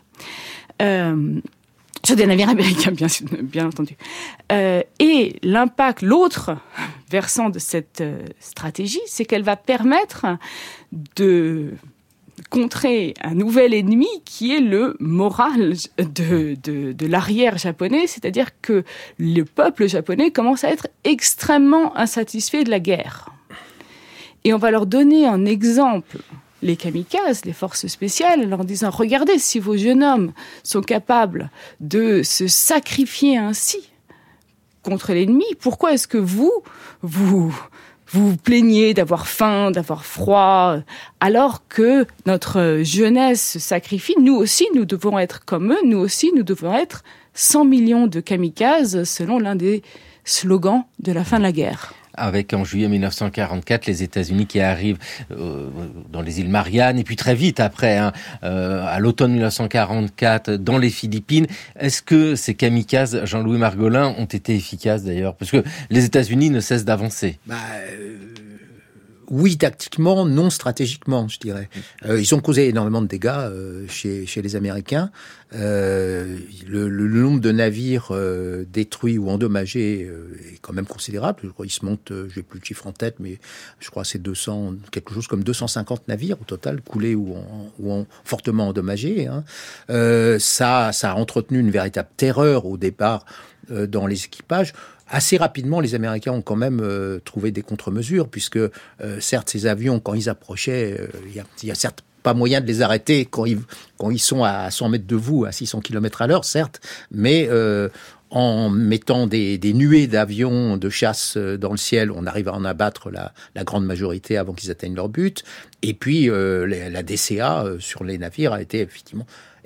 Sur des navires américains, bien entendu. Et l'impact, l'autre versant de cette stratégie, c'est qu'elle va permettre de contrer un nouvel ennemi qui est le moral de l'arrière japonais, c'est-à-dire que le peuple japonais commence à être extrêmement insatisfait de la guerre. Et on va leur donner en exemple les kamikazes, les forces spéciales, en leur disant « Regardez, si vos jeunes hommes sont capables de se sacrifier ainsi contre l'ennemi, pourquoi est-ce que vous plaignez d'avoir faim, d'avoir froid, alors que notre jeunesse se sacrifie? Nous aussi, nous devons être comme eux, nous aussi, nous devons être 100 millions de kamikazes, selon l'un des slogans de la fin de la guerre. » Avec en juillet 1944 les États-Unis qui arrivent dans les îles Mariannes et puis très vite après, à l'automne 1944 dans les Philippines. Est-ce que ces kamikazes, Jean-Louis Margolin, ont été efficaces d'ailleurs? Parce que les États-Unis ne cessent d'avancer. Oui, tactiquement, non stratégiquement, je dirais. Ils ont causé énormément de dégâts chez les Américains. Le nombre de navires détruits ou endommagés est quand même considérable. Je crois qu'ils se montent, je n'ai plus le chiffre en tête, mais je crois que c'est 200, quelque chose comme 250 navires au total, coulés ou fortement endommagés. Ça a entretenu une véritable terreur au départ dans les équipages. Assez rapidement, les Américains ont quand même trouvé des contre-mesures, puisque certes, ces avions, quand ils approchaient, il y a certes pas moyen de les arrêter quand ils sont à 100 mètres de vous, à 600 km/h, certes, mais en mettant des nuées d'avions de chasse dans le ciel, on arrive à en abattre la grande majorité avant qu'ils atteignent leur but. Et puis, la DCA sur les navires a été effectivement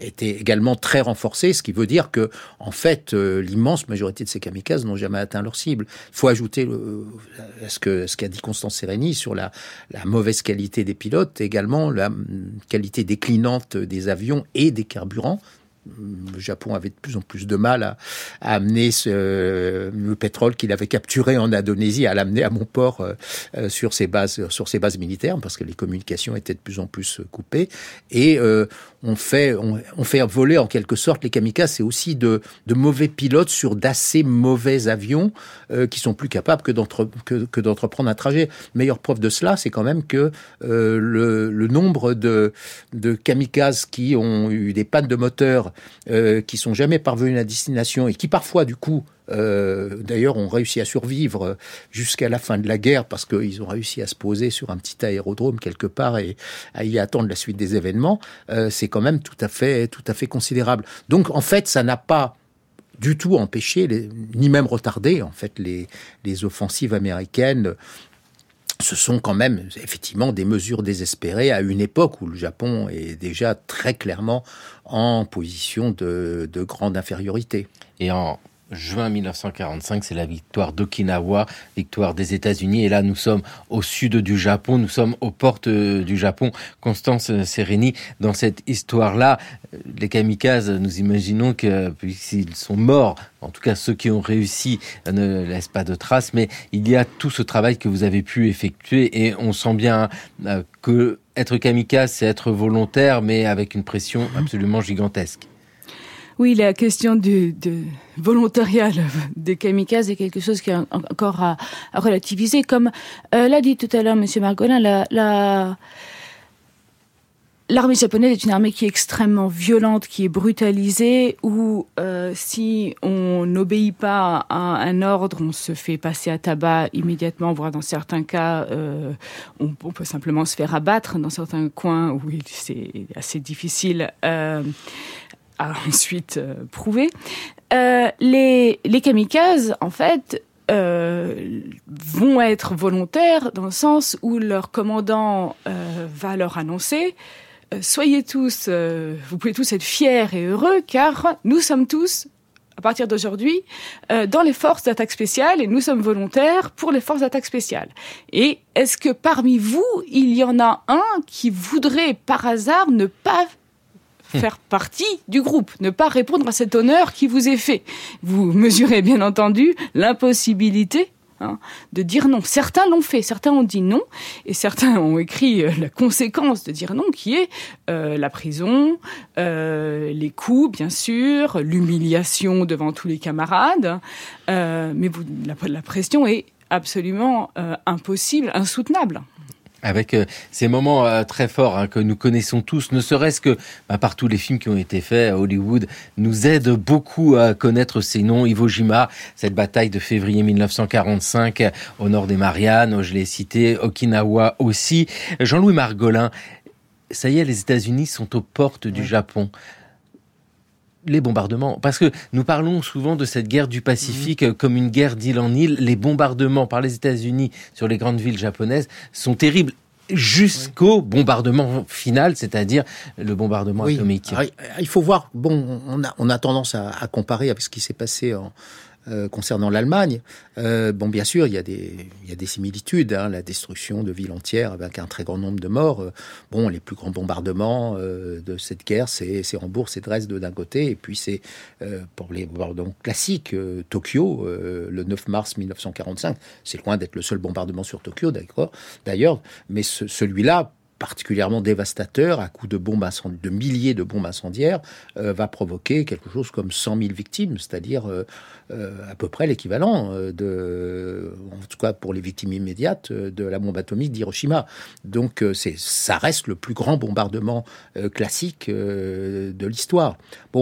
était également très renforcée, ce qui veut dire que, en fait, l'immense majorité de ces kamikazes n'ont jamais atteint leur cible. Il faut ajouter ce qu'a dit Constance Sereni sur la mauvaise qualité des pilotes, également la qualité déclinante des avions et des carburants. Le Japon avait de plus en plus de mal à amener le pétrole qu'il avait capturé en Indonésie, à l'amener à Montport sur ses bases militaires, parce que les communications étaient de plus en plus coupées. Et on fait voler en quelque sorte les kamikazes, c'est aussi de mauvais pilotes sur d'assez mauvais avions qui sont plus capables que d'entreprendre un trajet. Meilleure preuve de cela, c'est quand même que le nombre de kamikazes qui ont eu des pannes de moteur, qui sont jamais parvenus à destination et qui parfois du coup d'ailleurs ont réussi à survivre jusqu'à la fin de la guerre parce qu'ils ont réussi à se poser sur un petit aérodrome quelque part et à y attendre la suite des événements, c'est quand même tout à fait considérable. Donc en fait ça n'a pas du tout empêché ni même retardé en fait les offensives américaines. Ce sont quand même effectivement des mesures désespérées à une époque où le Japon est déjà très clairement en position de grande infériorité. Et en juin 1945, c'est la victoire d'Okinawa, victoire des États-Unis. Et là, nous sommes au sud du Japon, nous sommes aux portes du Japon. Constance Sereni, dans cette histoire-là, les kamikazes, nous imaginons que, puisqu'ils sont morts, en tout cas ceux qui ont réussi ne laissent pas de traces, mais il y a tout ce travail que vous avez pu effectuer et on sent bien que être kamikaze, c'est être volontaire, mais avec une pression absolument gigantesque. Oui, la question de volontariat des kamikazes est quelque chose qui est encore à relativiser. Comme l'a dit tout à l'heure M. Margolin, l'armée japonaise est une armée qui est extrêmement violente, qui est brutalisée, où si on n'obéit pas à un ordre, on se fait passer à tabac immédiatement, voire dans certains cas, on peut simplement se faire abattre dans certains coins où c'est assez difficile à ensuite prouver. Les kamikazes, en fait, vont être volontaires dans le sens où leur commandant va leur annoncer soyez tous, vous pouvez tous être fiers et heureux car nous sommes tous, à partir d'aujourd'hui, dans les forces d'attaque spéciale et nous sommes volontaires pour les forces d'attaque spéciale. Et est-ce que parmi vous, il y en a un qui voudrait par hasard ne pas faire partie du groupe, ne pas répondre à cet honneur qui vous est fait? Vous mesurez bien entendu l'impossibilité de dire non. Certains l'ont fait, certains ont dit non, et certains ont écrit la conséquence de dire non, qui est la prison, les coups, bien sûr, l'humiliation devant tous les camarades, mais la pression est absolument impossible, insoutenable. Avec ces moments très forts que nous connaissons tous, ne serait-ce que par tous les films qui ont été faits à Hollywood, nous aident beaucoup à connaître ces noms. Iwo Jima, cette bataille de février 1945 au nord des Mariannes, je l'ai cité, Okinawa aussi. Jean-Louis Margolin, ça y est, les États-Unis sont aux portes du Japon. Les bombardements, parce que nous parlons souvent de cette guerre du Pacifique comme une guerre d'île en île. Les bombardements par les États-Unis sur les grandes villes japonaises sont terribles jusqu'au bombardement final, c'est-à-dire le bombardement atomique. Alors, il faut voir, on a tendance à comparer avec ce qui s'est passé concernant l'Allemagne. Bien sûr, il y a des similitudes, la destruction de villes entières avec un très grand nombre de morts. Les plus grands bombardements de cette guerre, c'est Hambourg, c'est Dresde d'un côté, et puis c'est pour les bombardements classiques, Tokyo, le 9 mars 1945. C'est loin d'être le seul bombardement sur Tokyo, d'ailleurs, mais celui-là, particulièrement dévastateur, à coups de milliers de bombes incendiaires, va provoquer quelque chose comme 100 000 victimes, c'est-à-dire à peu près l'équivalent en tout cas pour les victimes immédiates, de la bombe atomique d'Hiroshima. Donc ça reste le plus grand bombardement classique de l'histoire.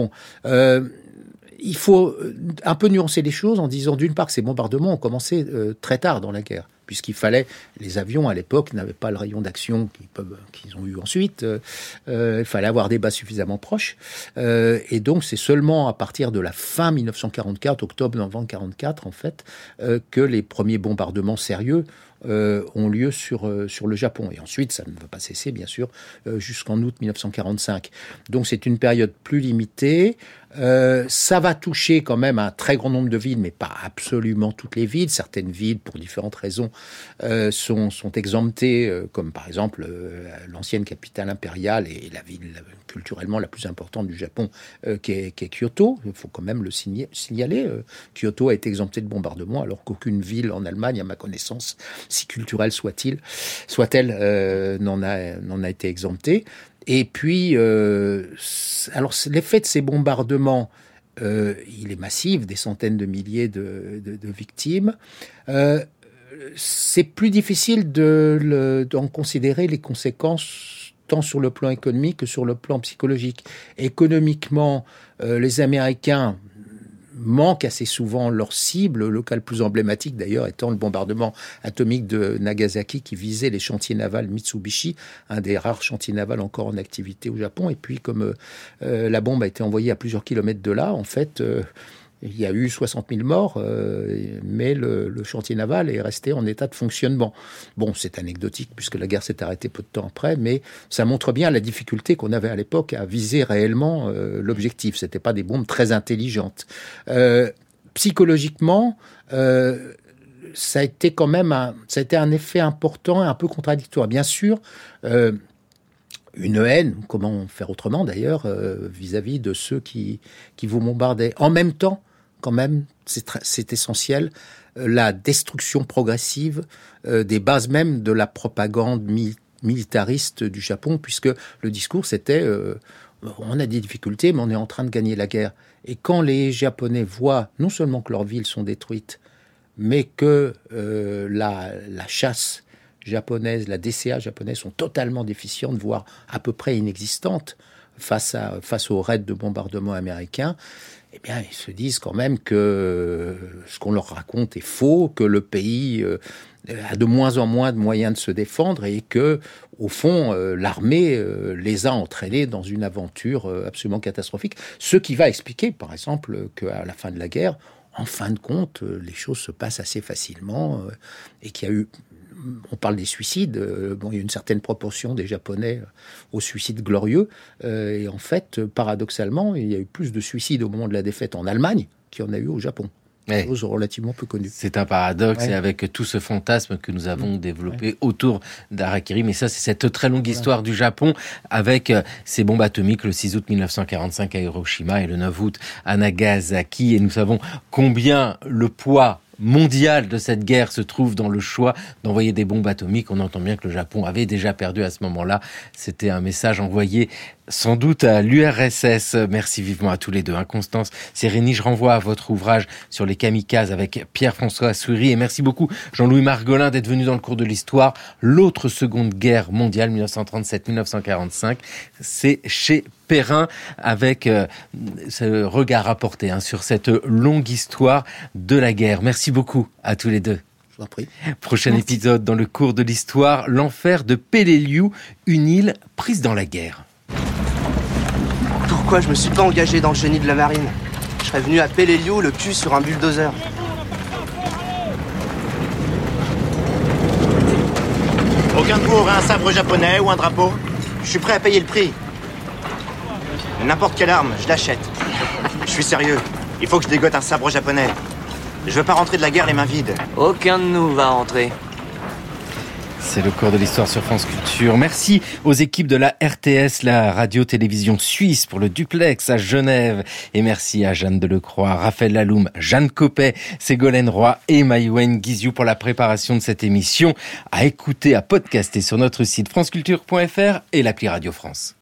Il faut un peu nuancer les choses en disant d'une part que ces bombardements ont commencé très tard dans la guerre, puisqu'il fallait, les avions à l'époque n'avaient pas le rayon d'action qu'ils ont eu ensuite, il fallait avoir des bases suffisamment proches, et donc c'est seulement à partir de la fin 1944, octobre-novembre 1944 en fait, que les premiers bombardements sérieux ont lieu sur le Japon. Et ensuite, ça ne va pas cesser, bien sûr, jusqu'en août 1945. Donc c'est une période plus limitée. Ça va toucher quand même un très grand nombre de villes, mais pas absolument toutes les villes. Certaines villes, pour différentes raisons, sont exemptées, comme par exemple l'ancienne capitale impériale et la ville culturellement la plus importante du Japon, qui est Kyoto. Il faut quand même le signaler. Kyoto a été exemptée de bombardement, alors qu'aucune ville en Allemagne, à ma connaissance, si culturelle soit-elle, n'en a été exemptée. Et puis, alors l'effet de ces bombardements, il est massif, des centaines de milliers de victimes. C'est plus difficile d'en considérer les conséquences tant sur le plan économique que sur le plan psychologique. Économiquement, les Américains manquent assez souvent leur cible, le cas le plus emblématique d'ailleurs étant le bombardement atomique de Nagasaki qui visait les chantiers navals Mitsubishi, un des rares chantiers navals encore en activité au Japon. Et puis comme la bombe a été envoyée à plusieurs kilomètres de là, en fait, il y a eu 60 000 morts, mais le chantier naval est resté en état de fonctionnement. Bon, c'est anecdotique puisque la guerre s'est arrêtée peu de temps après, mais ça montre bien la difficulté qu'on avait à l'époque à viser réellement l'objectif. C'était pas des bombes très intelligentes. Psychologiquement, ça a été quand même un effet important et un peu contradictoire. Bien sûr, une haine, comment faire autrement d'ailleurs, vis-à-vis de ceux qui vous bombardaient. En même temps, quand même, c'est essentiel, la destruction progressive des bases même de la propagande militariste du Japon, puisque le discours c'était on a des difficultés, mais on est en train de gagner la guerre. Et quand les Japonais voient non seulement que leurs villes sont détruites, mais que la chasse japonaise, la DCA japonaise sont totalement déficientes, voire à peu près inexistantes face aux raids de bombardement américains, eh bien, ils se disent quand même que ce qu'on leur raconte est faux, que le pays a de moins en moins de moyens de se défendre et que, au fond, l'armée les a entraînés dans une aventure absolument catastrophique. Ce qui va expliquer, par exemple, qu'à la fin de la guerre, en fin de compte, les choses se passent assez facilement et qu'il y a eu... On parle des suicides, il y a une certaine proportion des Japonais aux suicides glorieux, et en fait, paradoxalement, il y a eu plus de suicides au moment de la défaite en Allemagne qu'il y en a eu au Japon. Ouais. Chose relativement peu connue. C'est un paradoxe, ouais. Et avec tout ce fantasme que nous avons développé autour d'Harakiri, mais ça c'est cette très longue histoire du Japon avec ces bombes atomiques le 6 août 1945 à Hiroshima et le 9 août à Nagasaki, et nous savons combien le poids mondial de cette guerre se trouve dans le choix d'envoyer des bombes atomiques. On entend bien que le Japon avait déjà perdu à ce moment-là. C'était un message envoyé sans doute à l'URSS. Merci vivement à tous les deux. Constance Sérény, je renvoie à votre ouvrage sur les kamikazes avec Pierre-François Soury. Et merci beaucoup Jean-Louis Margolin d'être venu dans le cours de l'histoire. L'autre seconde guerre mondiale, 1937-1945, c'est chez Perrin, avec ce regard apporté sur cette longue histoire de la guerre. Merci beaucoup à tous les deux. Je vous en prie. Prochain épisode dans le cours de l'histoire, l'enfer de Peleliu, une île prise dans la guerre. Pourquoi je me suis pas engagé dans le génie de la marine? Je serais venu à Peleliu le cul sur un bulldozer. Aucun de vous aurait un sabre japonais ou un drapeau? Je suis prêt à payer le prix. N'importe quelle arme, je l'achète. Je suis sérieux. Il faut que je dégote un sabre japonais. Je veux pas rentrer de la guerre les mains vides. Aucun de nous va rentrer. C'est le cours de l'histoire sur France Culture. Merci aux équipes de la RTS, la radio-télévision suisse, pour le duplex à Genève. Et merci à Jeanne Delecroix, Raphaël Laloum, Jeanne Copet, Ségolène Roy et Maïwen Guizou pour la préparation de cette émission. À écouter, à podcaster sur notre site franceculture.fr et l'appli Radio France.